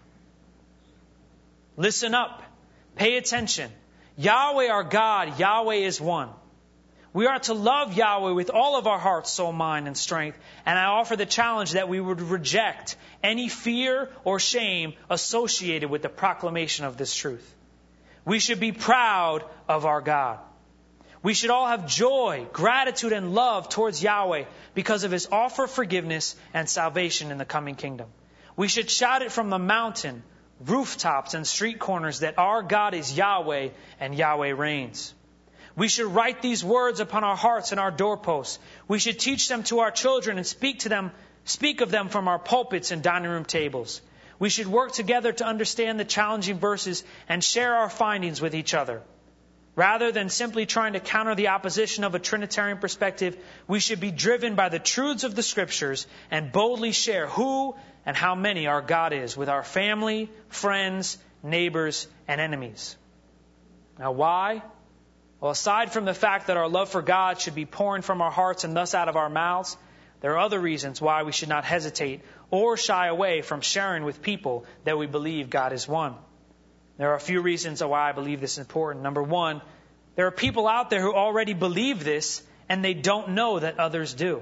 Listen up. Pay attention. Yahweh our God, Yahweh is one. We are to love Yahweh with all of our heart, soul, mind, and strength. And I offer the challenge that we would reject any fear or shame associated with the proclamation of this truth. We should be proud of our God. We should all have joy, gratitude, and love towards Yahweh because of His offer of forgiveness and salvation in the coming kingdom. We should shout it from the mountain, rooftops, and street corners that our God is Yahweh and Yahweh reigns. We should write these words upon our hearts and our doorposts. We should teach them to our children and speak to them, speak of them from our pulpits and dining room tables. We should work together to understand the challenging verses and share our findings with each other. Rather than simply trying to counter the opposition of a Trinitarian perspective, we should be driven by the truths of the Scriptures and boldly share who and how many our God is with our family, friends, neighbors, and enemies. Now why? Well, aside from the fact that our love for God should be pouring from our hearts and thus out of our mouths, there are other reasons why we should not hesitate or shy away from sharing with people that we believe God is one. There are a few reasons why I believe this is important. Number one, there are people out there who already believe this and they don't know that others do.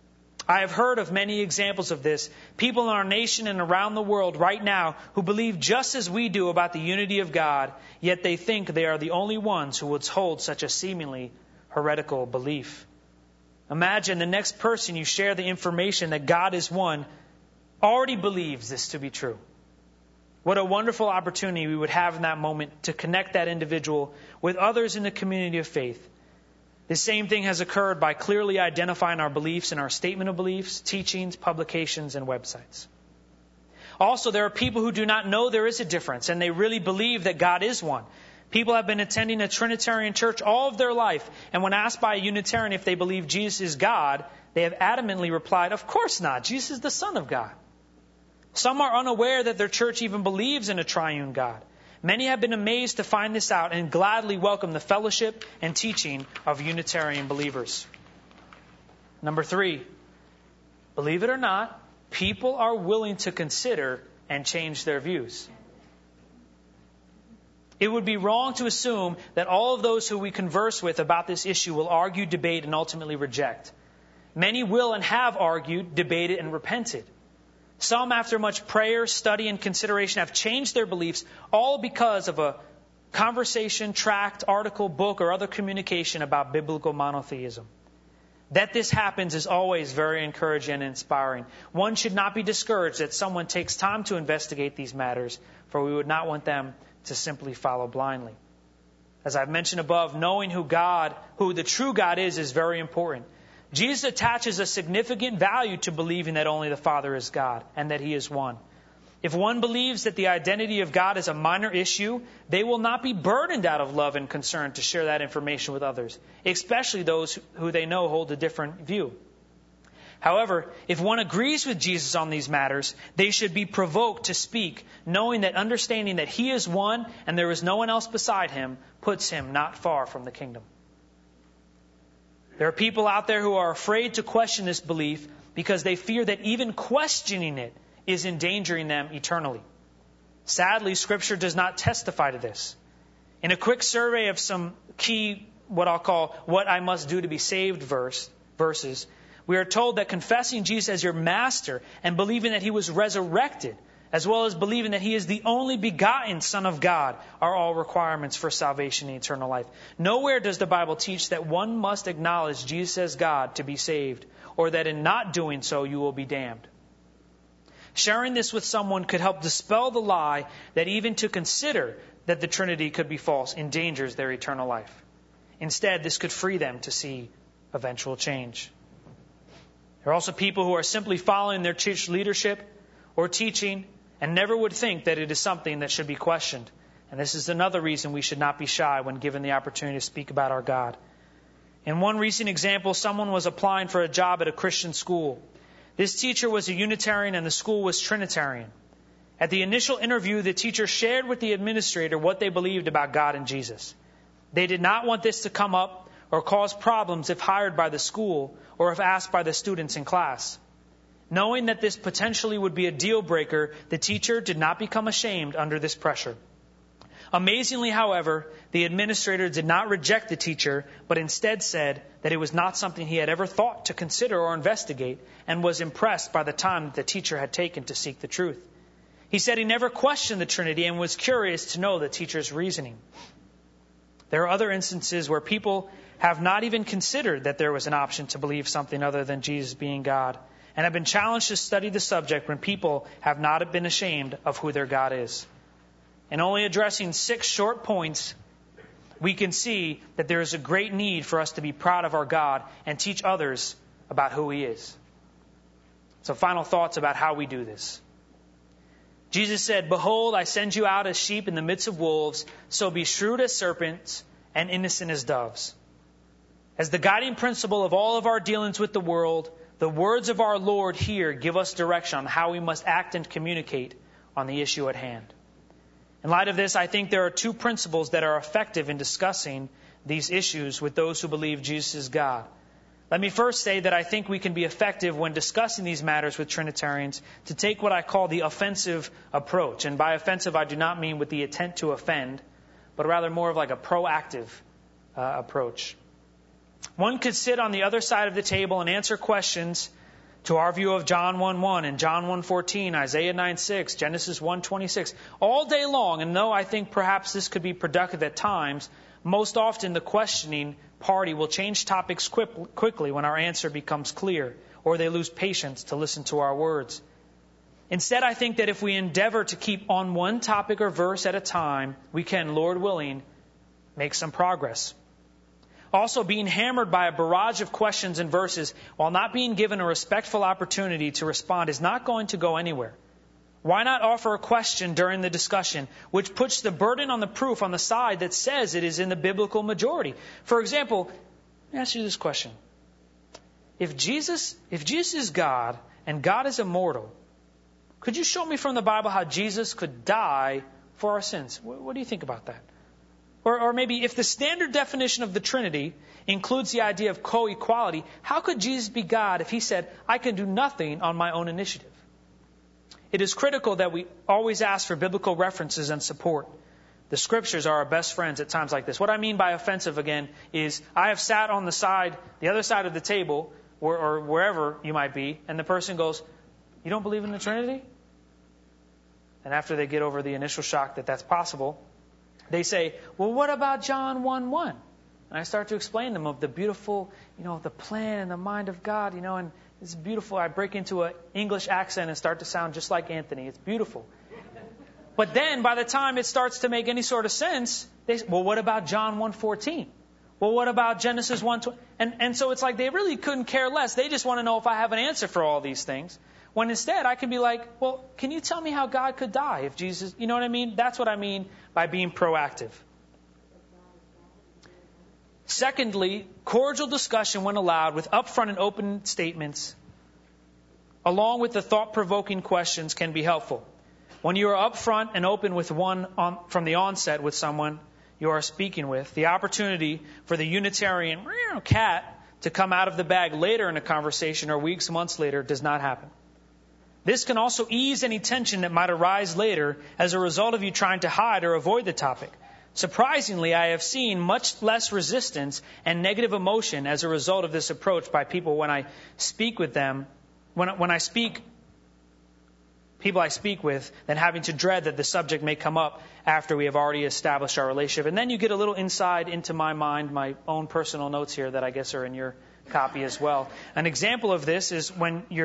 I have heard of many examples of this. People in our nation and around the world right now who believe just as we do about the unity of God, yet they think they are the only ones who would hold such a seemingly heretical belief. Imagine the next person you share the information that God is one already believes this to be true. What a wonderful opportunity we would have in that moment to connect that individual with others in the community of faith. The same thing has occurred by clearly identifying our beliefs in our statement of beliefs, teachings, publications, and websites. Also, there are people who do not know there is a difference, and they really believe that God is one. People have been attending a Trinitarian church all of their life, and when asked by a Unitarian if they believe Jesus is God, they have adamantly replied, "Of course not. Jesus is the Son of God." Some are unaware that their church even believes in a triune God. Many have been amazed to find this out and gladly welcome the fellowship and teaching of Unitarian believers. Number three, believe it or not, people are willing to consider and change their views. It would be wrong to assume that all of those who we converse with about this issue will argue, debate, and ultimately reject. Many will and have argued, debated, and repented. Some, after much prayer, study, and consideration, have changed their beliefs, all because of a conversation, tract, article, book, or other communication about biblical monotheism. That this happens is always very encouraging and inspiring. One should not be discouraged that someone takes time to investigate these matters, for we would not want them to simply follow blindly. As I've mentioned above, knowing who God, who the true God is, is very important. Jesus attaches a significant value to believing that only the Father is God and that He is one. If one believes that the identity of God is a minor issue, they will not be burdened out of love and concern to share that information with others, especially those who they know hold a different view. However, if one agrees with Jesus on these matters, they should be provoked to speak, knowing that understanding that He is one and there is no one else beside Him puts Him not far from the kingdom. There are people out there who are afraid to question this belief because they fear that even questioning it is endangering them eternally. Sadly, Scripture does not testify to this. In a quick survey of some key, what I'll call, what I must do to be saved verse, verses, we are told that confessing Jesus as your master and believing that He was resurrected, as well as believing that He is the only begotten Son of God, are all requirements for salvation and eternal life. Nowhere does the Bible teach that one must acknowledge Jesus as God to be saved, or that in not doing so you will be damned. Sharing this with someone could help dispel the lie that even to consider that the Trinity could be false endangers their eternal life. Instead, this could free them to see eventual change. There are also people who are simply following their church leadership or teaching and never would think that it is something that should be questioned. And this is another reason we should not be shy when given the opportunity to speak about our God. In one recent example, someone was applying for a job at a Christian school. This teacher was a Unitarian and the school was Trinitarian. At the initial interview, the teacher shared with the administrator what they believed about God and Jesus. They did not want this to come up or cause problems if hired by the school or if asked by the students in class. Knowing that this potentially would be a deal breaker, the teacher did not become ashamed under this pressure. Amazingly, however, the administrator did not reject the teacher, but instead said that it was not something he had ever thought to consider or investigate, and was impressed by the time that the teacher had taken to seek the truth. He said he never questioned the Trinity and was curious to know the teacher's reasoning. There are other instances where people have not even considered that there was an option to believe something other than Jesus being God, and have been challenged to study the subject when people have not been ashamed of who their God is. And only addressing six short points, we can see that there is a great need for us to be proud of our God and teach others about who He is. So final thoughts about how we do this. Jesus said, "Behold, I send you out as sheep in the midst of wolves, so be shrewd as serpents and innocent as doves." As the guiding principle of all of our dealings with the world, the words of our Lord here give us direction on how we must act and communicate on the issue at hand. In light of this, I think there are two principles that are effective in discussing these issues with those who believe Jesus is God. Let me first say that I think we can be effective when discussing these matters with Trinitarians to take what I call the offensive approach. And by offensive, I do not mean with the intent to offend, but rather more of like a proactive uh, approach. One could sit on the other side of the table and answer questions to our view of John one one and John one fourteen, Isaiah nine six, Genesis one twenty-six, all day long. And though I think perhaps this could be productive at times, most often the questioning party will change topics quick, quickly when our answer becomes clear, or they lose patience to listen to our words. Instead, I think that if we endeavor to keep on one topic or verse at a time, we can, Lord willing, make some progress. Also, being hammered by a barrage of questions and verses while not being given a respectful opportunity to respond is not going to go anywhere. Why not offer a question during the discussion which puts the burden on the proof on the side that says it is in the biblical majority? For example, let me ask you this question. If Jesus, if Jesus is God and God is immortal, could you show me from the Bible how Jesus could die for our sins? What, what do you think about that? Or, or maybe if the standard definition of the Trinity includes the idea of co-equality, how could Jesus be God if He said, "I can do nothing on my own initiative"? It is critical that we always ask for biblical references and support. The Scriptures are our best friends at times like this. What I mean by offensive, again, is I have sat on the side, the other side of the table, or, or wherever you might be, and the person goes, "You don't believe in the Trinity?" And after they get over the initial shock that that's possible, they say, "Well, what about John one one? And I start to explain to them of the beautiful, you know, the plan and the mind of God, you know, and it's beautiful. I break into an English accent and start to sound just like Anthony. It's beautiful. But then by the time it starts to make any sort of sense, they say, "Well, what about John one fourteen? Well, what about Genesis one twenty?" And, and so it's like they really couldn't care less. They just want to know if I have an answer for all these things. When instead I can be like, "Well, can you tell me how God could die if Jesus," you know what I mean? That's what I mean by being proactive. Secondly, cordial discussion when allowed with upfront and open statements, along with the thought-provoking questions, can be helpful. When you are upfront and open with one on, from the onset with someone you are speaking with, the opportunity for the Unitarian cat to come out of the bag later in a conversation or weeks, months later does not happen. This can also ease any tension that might arise later as a result of you trying to hide or avoid the topic. Surprisingly, I have seen much less resistance and negative emotion as a result of this approach by people when I speak with them, when, when I speak, people I speak with, than having to dread that the subject may come up after we have already established our relationship. And then you get a little insight into my mind, my own personal notes here that I guess are in your copy as well. An example of this is when you're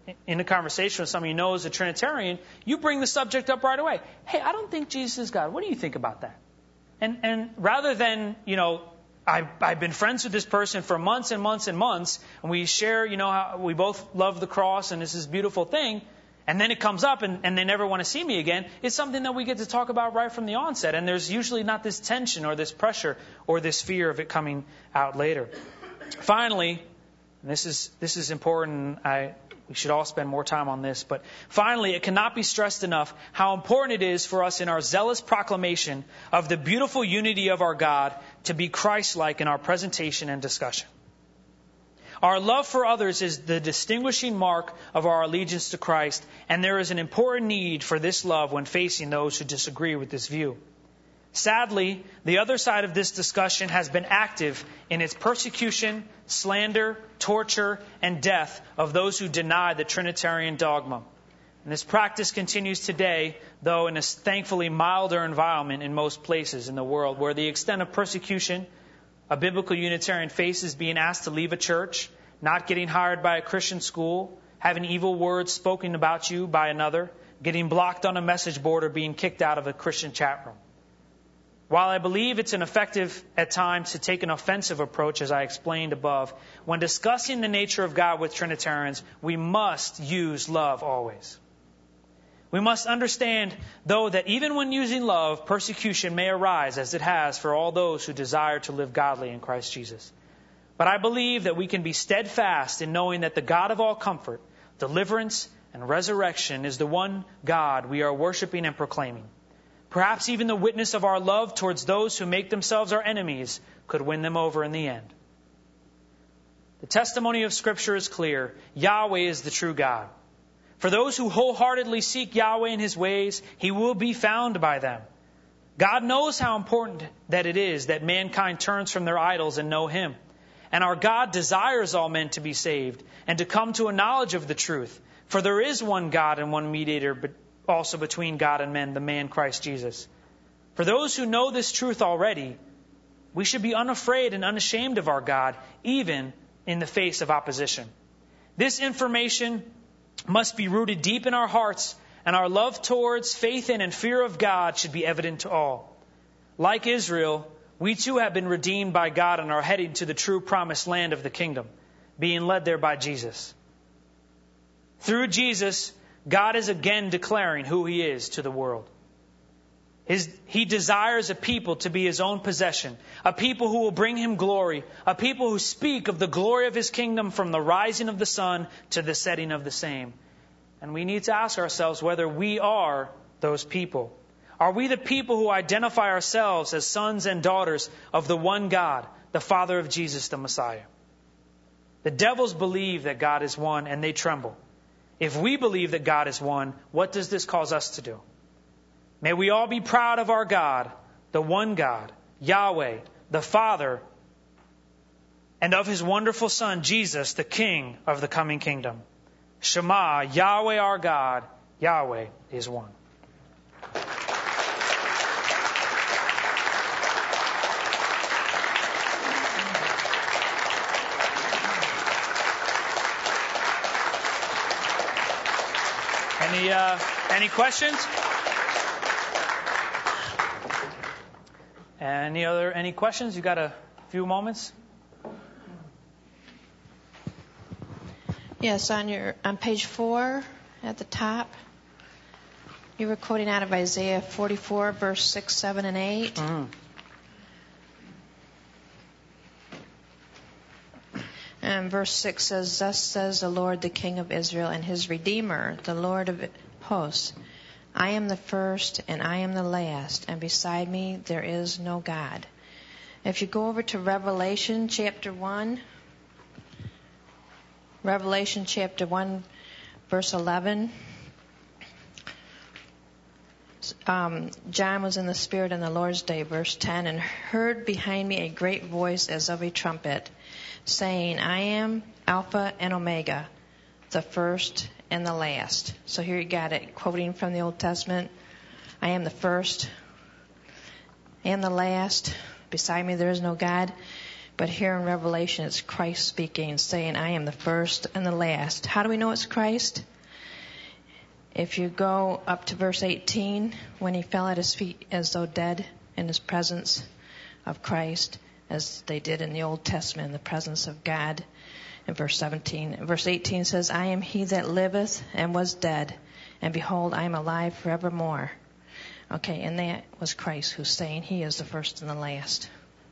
in a conversation with someone you know is a Trinitarian, you bring the subject up right away. Hey, I don't think Jesus is God. What do you think about that? And and rather than, you know, I've, I've been friends with this person for months and months and months, and we share, you know, how we both love the cross and this is a beautiful thing, and then it comes up and, and they never want to see me again, it's something that we get to talk about right from the onset. And there's usually not this tension or this pressure or this fear of it coming out later. Finally, and this is this is important, I we should all spend more time on this, but finally, it cannot be stressed enough how important it is for us in our zealous proclamation of the beautiful unity of our God to be Christ-like in our presentation and discussion. Our love for others is the distinguishing mark of our allegiance to Christ, and there is an important need for this love when facing those who disagree with this view. Sadly, the other side of this discussion has been active in its persecution, slander, torture, and death of those who deny the Trinitarian dogma. And this practice continues today, though in a thankfully milder environment in most places in the world, where the extent of persecution a biblical Unitarian faces being asked to leave a church, not getting hired by a Christian school, having evil words spoken about you by another, getting blocked on a message board, or being kicked out of a Christian chat room. While I believe it's an effective at times to take an offensive approach, as I explained above, when discussing the nature of God with Trinitarians, we must use love always. We must understand, though, that even when using love, persecution may arise, as it has for all those who desire to live godly in Christ Jesus. But I believe that we can be steadfast in knowing that the God of all comfort, deliverance, and resurrection is the one God we are worshiping and proclaiming. Perhaps even the witness of our love towards those who make themselves our enemies could win them over in the end. The testimony of Scripture is clear. Yahweh is the true God. For those who wholeheartedly seek Yahweh in His ways, He will be found by them. God knows how important that it is that mankind turns from their idols and know Him. And our God desires all men to be saved and to come to a knowledge of the truth. For there is one God and one mediator, but also between God and men, the man Christ Jesus. For those who know this truth already, we should be unafraid and unashamed of our God, even in the face of opposition. This information must be rooted deep in our hearts, and our love towards, faith in, and fear of God should be evident to all. Like Israel, we too have been redeemed by God and are heading to the true promised land of the kingdom, being led there by Jesus. Through Jesus, God is again declaring who He is to the world. His, he desires a people to be His own possession, a people who will bring Him glory, a people who speak of the glory of His kingdom from the rising of the sun to the setting of the same. And we need to ask ourselves whether we are those people. Are we the people who identify ourselves as sons and daughters of the one God, the Father of Jesus, the Messiah? The devils believe that God is one, and they tremble. If we believe that God is one, what does this cause us to do? May we all be proud of our God, the one God, Yahweh, the Father, and of His wonderful Son, Jesus, the King of the coming kingdom. Shema, Yahweh our God, Yahweh is one. Any, uh, any questions? Any other, any questions? You got a few moments?
Yes, on your, on page four at the top, you were quoting out of Isaiah forty-four, verse six, seven, and eight.
Mm-hmm.
And verse six says, "Thus says the Lord, the King of Israel, and His Redeemer, the Lord of hosts, I am the first and I am the last, and beside me there is no God." If you go over to Revelation chapter one, Revelation chapter one, verse eleven, um, John was in the Spirit on the Lord's day, verse ten, and heard behind me a great voice as of a trumpet, saying, I am Alpha and Omega, the first and the last. So here you got it, quoting from the Old Testament. I am the first and the last. Beside me there is no God. But here in Revelation, it's Christ speaking, saying, I am the first and the last. How do we know it's Christ? If you go up to verse eighteen, when he fell at his feet as though dead in his presence of Christ, as they did in the Old Testament, in the presence of God. In verse seventeen, verse eighteen says, I am he that liveth and was dead, and behold, I am alive forevermore. Okay, and that was Christ who's saying he is the first and the last.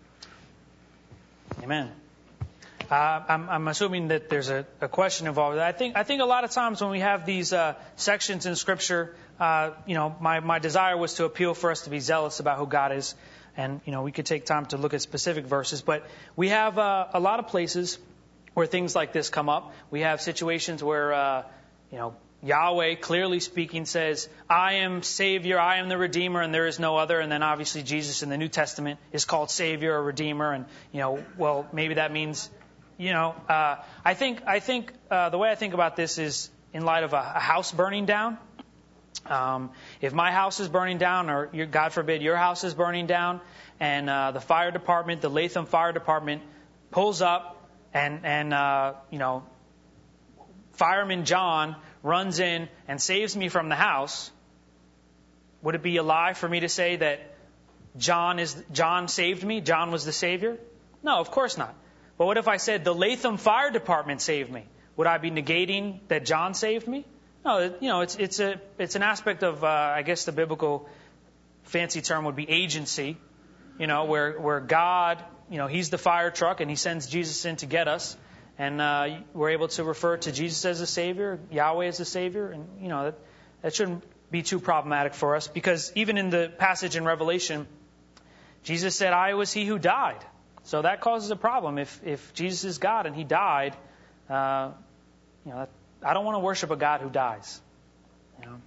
Amen. Uh, I'm, I'm assuming that there's a, a question involved. I think I think a lot of times when we have these uh, sections in Scripture, uh, you know, my, my desire was to appeal for us to be zealous about who God is. And, you know, we could take time to look at specific verses. But we have uh, a lot of places where things like this come up. We have situations where, uh, you know, Yahweh clearly speaking says, I am Savior, I am the Redeemer, and there is no other. And then obviously Jesus in the New Testament is called Savior or Redeemer. And, you know, well, maybe that means, you know, uh, I think I think uh, the way I think about this is in light of a, a house burning down. Um, if my house is burning down, or your, God forbid your house is burning down, and uh, the fire department, the Latham Fire Department, pulls up, and and uh, you know, Fireman John runs in and saves me from the house, would it be a lie for me to say that John is John saved me? John was the Savior? No, of course not. But what if I said the Latham Fire Department saved me? Would I be negating that John saved me? No, you know, it's it's a it's an aspect of uh, I guess the biblical fancy term would be agency. You know, where where God, you know, He's the fire truck and He sends Jesus in to get us, and uh, we're able to refer to Jesus as a Savior, Yahweh as a Savior, and you know that that shouldn't be too problematic for us, because even in the passage in Revelation, Jesus said, "I was He who died," so that causes a problem. If if Jesus is God and He died, uh, you know. That, I don't want to worship a God who dies. You know?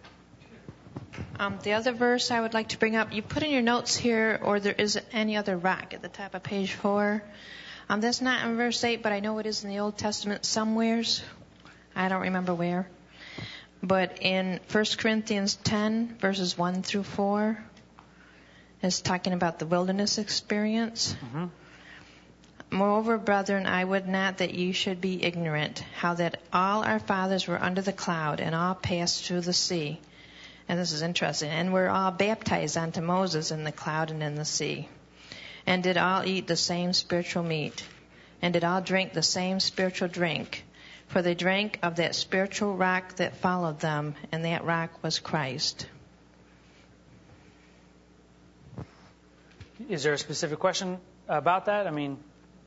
Um, the other verse I would like to bring up, you put in your notes here, or there is any other rock at the top of page four. Um, that's not in verse eight, but I know it is in the Old Testament somewheres. I don't remember where. But in First Corinthians ten, verses one through four, it's talking about the wilderness experience. Mm-hmm. Moreover, brethren, I would not that you should be ignorant, how that all our fathers were under the cloud, and all passed through the sea. And this is interesting. And were all baptized unto Moses in the cloud and in the sea. And did all eat the same spiritual meat, and did all drink the same spiritual drink. For they drank of that spiritual rock that followed them, and that rock was Christ.
Is there a specific question about that? I mean...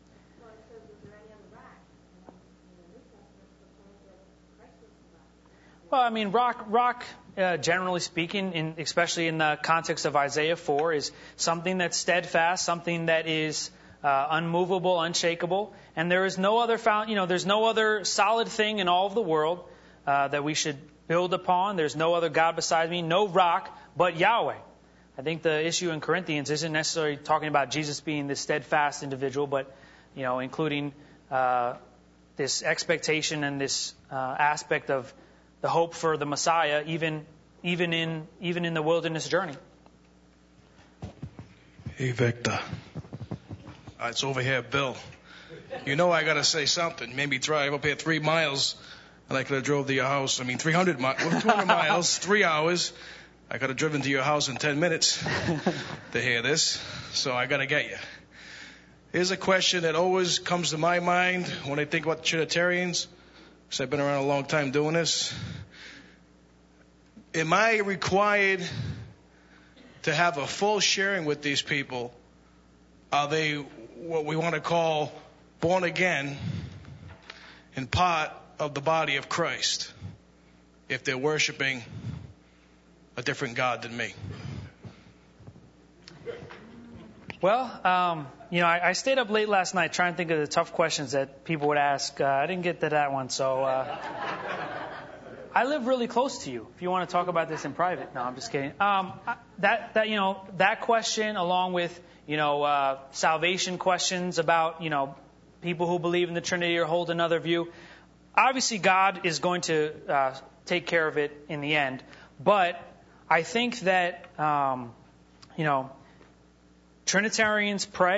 Well, I mean, rock, rock, uh, generally speaking, in, especially in the context of Isaiah four, is something that's steadfast, something that is uh, unmovable, unshakable, and there is no other, found, you know, there's no other solid thing in all of the world uh, that we should build upon. There's no other God besides me, no rock but Yahweh. I think the issue in Corinthians isn't necessarily talking about Jesus being this steadfast individual, but you know, including uh, this expectation and this uh, aspect of the hope for the Messiah, even even in even in the wilderness journey.
Hey, Victor. Uh, it's over here, Bill. You know I got to say something. Maybe drive up here three miles, and I could have drove to your house. I mean, three hundred, mi- two hundred miles, three hours. I could have driven to your house in ten minutes to hear this. So I got to get you. Here's a question that always comes to my mind when I think about Trinitarians, because I've been around a long time doing this. Am I required to have a full sharing with these people? Are they what we want to call born again and part of the body of Christ if they're worshiping a different God than me?
Well, um, you know, I, I stayed up late last night trying to think of the tough questions that people would ask. Uh, I didn't get to that one, so uh, I live really close to you. If you want to talk about this in private, no, I'm just kidding. Um, that that you know that question, along with you know uh, salvation questions about you know people who believe in the Trinity or hold another view. Obviously, God is going to uh, take care of it in the end, but I think that um, you know. Trinitarians pray,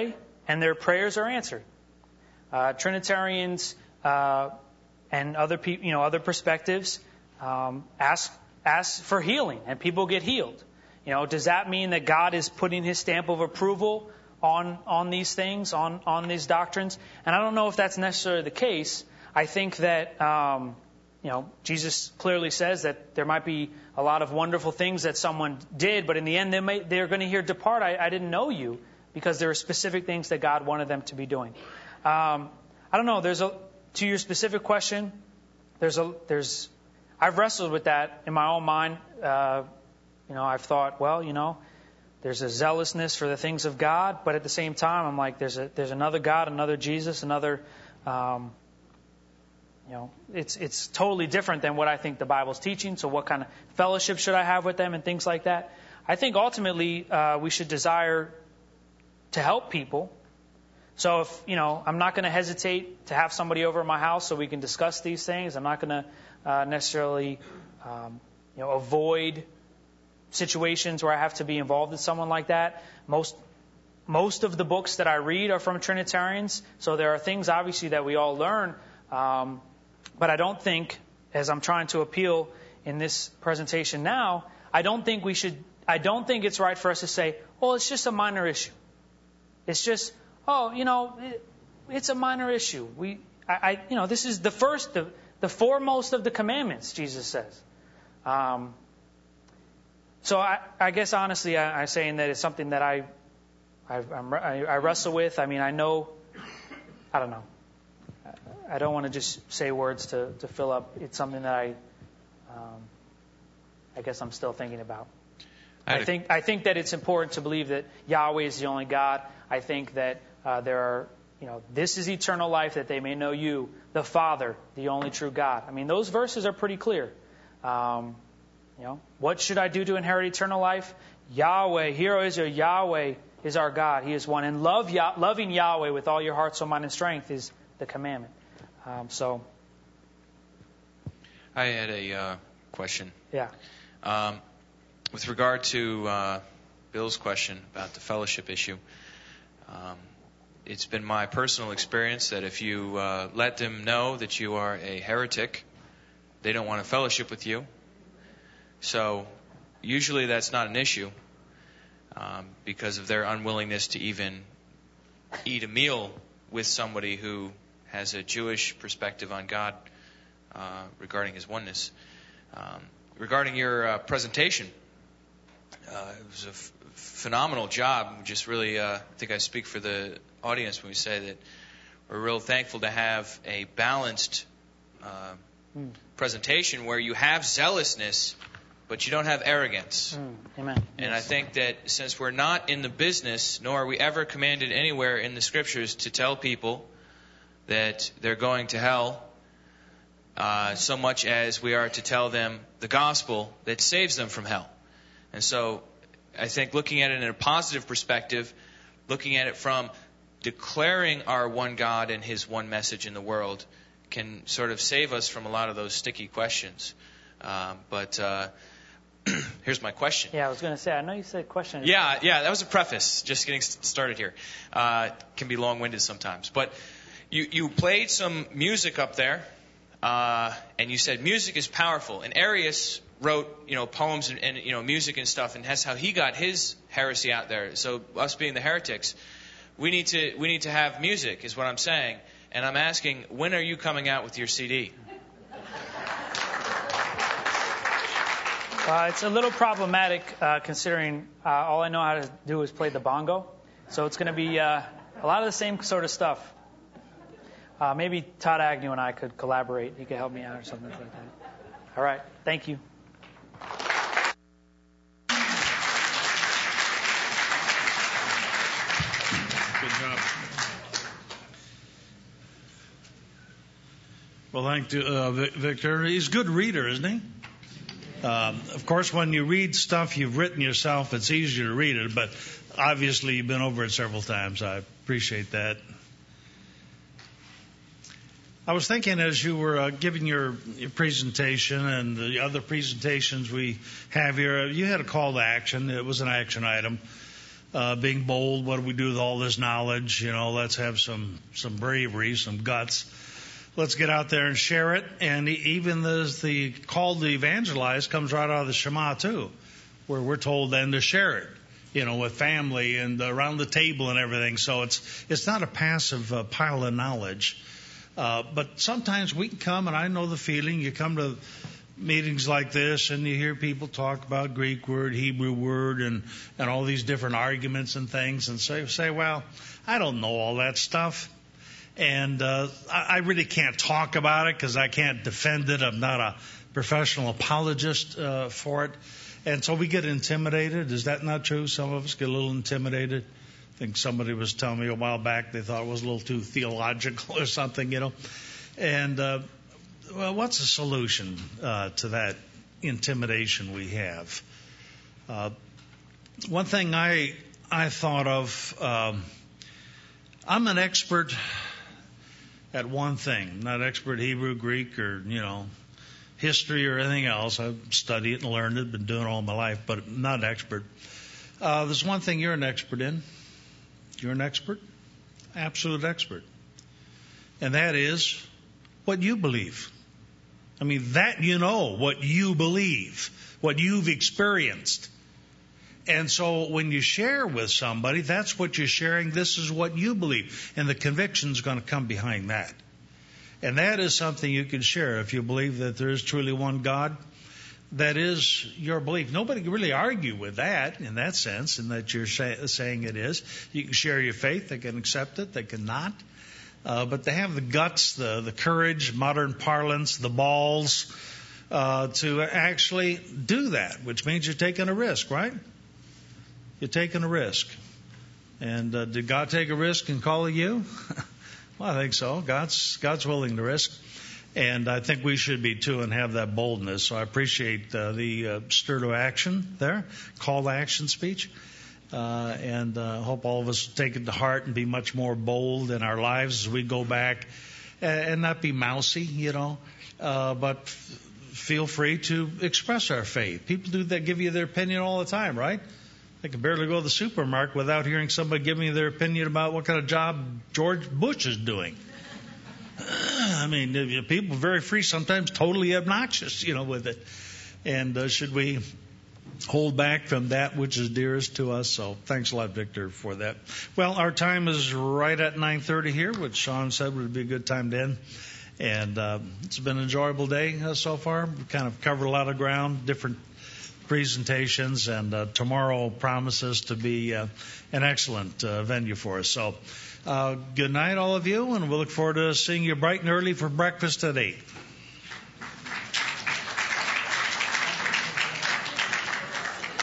and their prayers are answered. Uh, Trinitarians uh, and other pe- you know other perspectives um, ask ask for healing, and people get healed. You know, does that mean that God is putting His stamp of approval on on these things, on on these doctrines? And I don't know if that's necessarily the case. I think that um, you know Jesus clearly says that there might be a lot of wonderful things that someone did, but in the end they may, they're going to hear, "Depart, I, I didn't know you," because there are specific things that God wanted them to be doing. Um, I don't know. There's a to your specific question. There's a there's I've wrestled with that in my own mind. Uh, you know, I've thought, well, you know, there's a zealousness for the things of God, but at the same time, I'm like, there's a there's another God, another Jesus, another. Um, you know, it's it's totally different than what I think the Bible's teaching. So, what kind of fellowship should I have with them and things like that? I think ultimately uh, we should desire to help people. So if, you know, I'm not going to hesitate to have somebody over at my house so we can discuss these things. I'm not going to uh, necessarily, um, you know, avoid situations where I have to be involved with someone like that. Most most of the books that I read are from Trinitarians. So there are things, obviously, that we all learn. Um, but I don't think, as I'm trying to appeal in this presentation now, I don't think we should, I don't think it's right for us to say, oh, it's just a minor issue. It's just, oh, you know, it, it's a minor issue. We, I, I, you know, this is the first, the, the foremost of the commandments, Jesus says. Um, so I, I guess honestly, I, I'm saying that it's something that I, I, I'm, I, I wrestle with. I mean, I know, I don't know. I don't want to just say words to, to fill up. It's something that I, um, I guess I'm still thinking about. I, I think I think that it's important to believe that Yahweh is the only God. I think that uh, there are, you know, this is eternal life, that they may know you, the Father, the only true God. I mean, those verses are pretty clear. Um, you know, what should I do to inherit eternal life? Yahweh, hear, O Israel, Yahweh is our God. He is one. And love Yah- loving Yahweh with all your heart, soul, mind, and strength is the commandment. Um, so,
I had a uh, question.
Yeah.
Um, with regard to uh, Bill's question about the fellowship issue, um, it's been my personal experience that if you uh, let them know that you are a heretic, they don't want to fellowship with you. So, usually that's not an issue um, because of their unwillingness to even eat a meal with somebody who has a Jewish perspective on God uh, regarding His oneness. Um, regarding your uh, presentation, uh, it was a f- phenomenal job. Just really, uh, I think I speak for the audience when we say that we're real thankful to have a balanced uh, mm. presentation where you have zealousness, but you don't have arrogance.
Mm. Amen.
And
yes.
I think that since we're not in the business, nor are we ever commanded anywhere in the Scriptures to tell people that they're going to hell, uh, so much as we are to tell them the gospel that saves them from hell. And so I think looking at it in a positive perspective, looking at it from declaring our one God and His one message in the world, can sort of save us from a lot of those sticky questions. Um, but uh, here's my question.
Yeah, I was going to say, I know you said question.
Yeah, yeah, that was a preface, just getting started here. Uh, can be long-winded sometimes. But You, you played some music up there, uh, and you said music is powerful. And Arius wrote, you know, poems and, and you know music and stuff, and that's how he got his heresy out there. So us being the heretics, we need to we need to have music, is what I'm saying. And I'm asking, when are you coming out with your C D?
Uh, it's a little problematic uh, considering uh, all I know how to do is play the bongo. So it's going to be uh, a lot of the same sort of stuff. Uh, maybe Todd Agnew and I could collaborate. He could help me out or something like that. All right. Thank you.
Good job. Well, thank you, uh, Victor. He's a good reader, isn't he? Um, of course, when you read stuff you've written yourself, it's easier to read it, but obviously you've been over it several times. I appreciate that. I was thinking as you were uh, giving your, your presentation and the other presentations we have here, you had a call to action. It was an action item. uh, being bold. What do we do with all this knowledge? You know, let's have some some bravery, some guts. Let's get out there and share it. And even the, the call to evangelize comes right out of the Shema too, where we're told then to share it, you know, with family and around the table and everything. So it's it's not a passive uh, pile of knowledge. Uh, but sometimes we can come, and I know the feeling. You come to meetings like this, and you hear people talk about Greek word, Hebrew word, and, and all these different arguments and things, and say, say, well, I don't know all that stuff. And uh, I, I really can't talk about it because I can't defend it. I'm not a professional apologist uh, for it. And so we get intimidated. Is that not true? Some of us get a little intimidated. I think somebody was telling me a while back they thought it was a little too theological or something, you know. And, uh, well, what's the solution uh, to that intimidation we have? Uh, one thing I I thought of, um, I'm an expert at one thing, not expert Hebrew, Greek, or, you know, history or anything else. I've studied it and learned it, been doing it all my life, but I'm not an expert. Uh, there's one thing you're an expert in. You're an expert, absolute expert. And that is what you believe. I mean, that you know, what you believe, what you've experienced. And so when you share with somebody, that's what you're sharing. This is what you believe. And the conviction's going to come behind that. And that is something you can share if you believe that there is truly one God. That is your belief. Nobody can really argue with that in that sense, in that you're say, saying it is. You can share your faith. They can accept it. They cannot. Uh, but they have the guts, the, the courage, modern parlance, the balls uh, to actually do that, which means you're taking a risk, right? You're taking a risk. And uh, did God take a risk in calling you? Well, I think so. God's God's willing to risk. And I think we should be too and have that boldness. So I appreciate uh, the uh, stir to action there, call to action speech. Uh, and uh, hope all of us take it to heart and be much more bold in our lives as we go back and, and not be mousy, you know, uh, but f- feel free to express our faith. People do that, give you their opinion all the time, right? They can barely go to the supermarket without hearing somebody giving you their opinion about what kind of job George Bush is doing. I mean, people are very free, sometimes totally obnoxious, you know, with it. And uh, should we hold back from that which is dearest to us? So thanks a lot, Victor, for that. Well, our time is right at nine thirty here, which Sean said would be a good time to end. And uh, it's been an enjoyable day uh, so far. We kind of covered a lot of ground, different presentations, and uh, tomorrow promises to be uh, an excellent uh, venue for us. So uh, good night, all of you, and we'll look forward to seeing you bright and early for breakfast at eight.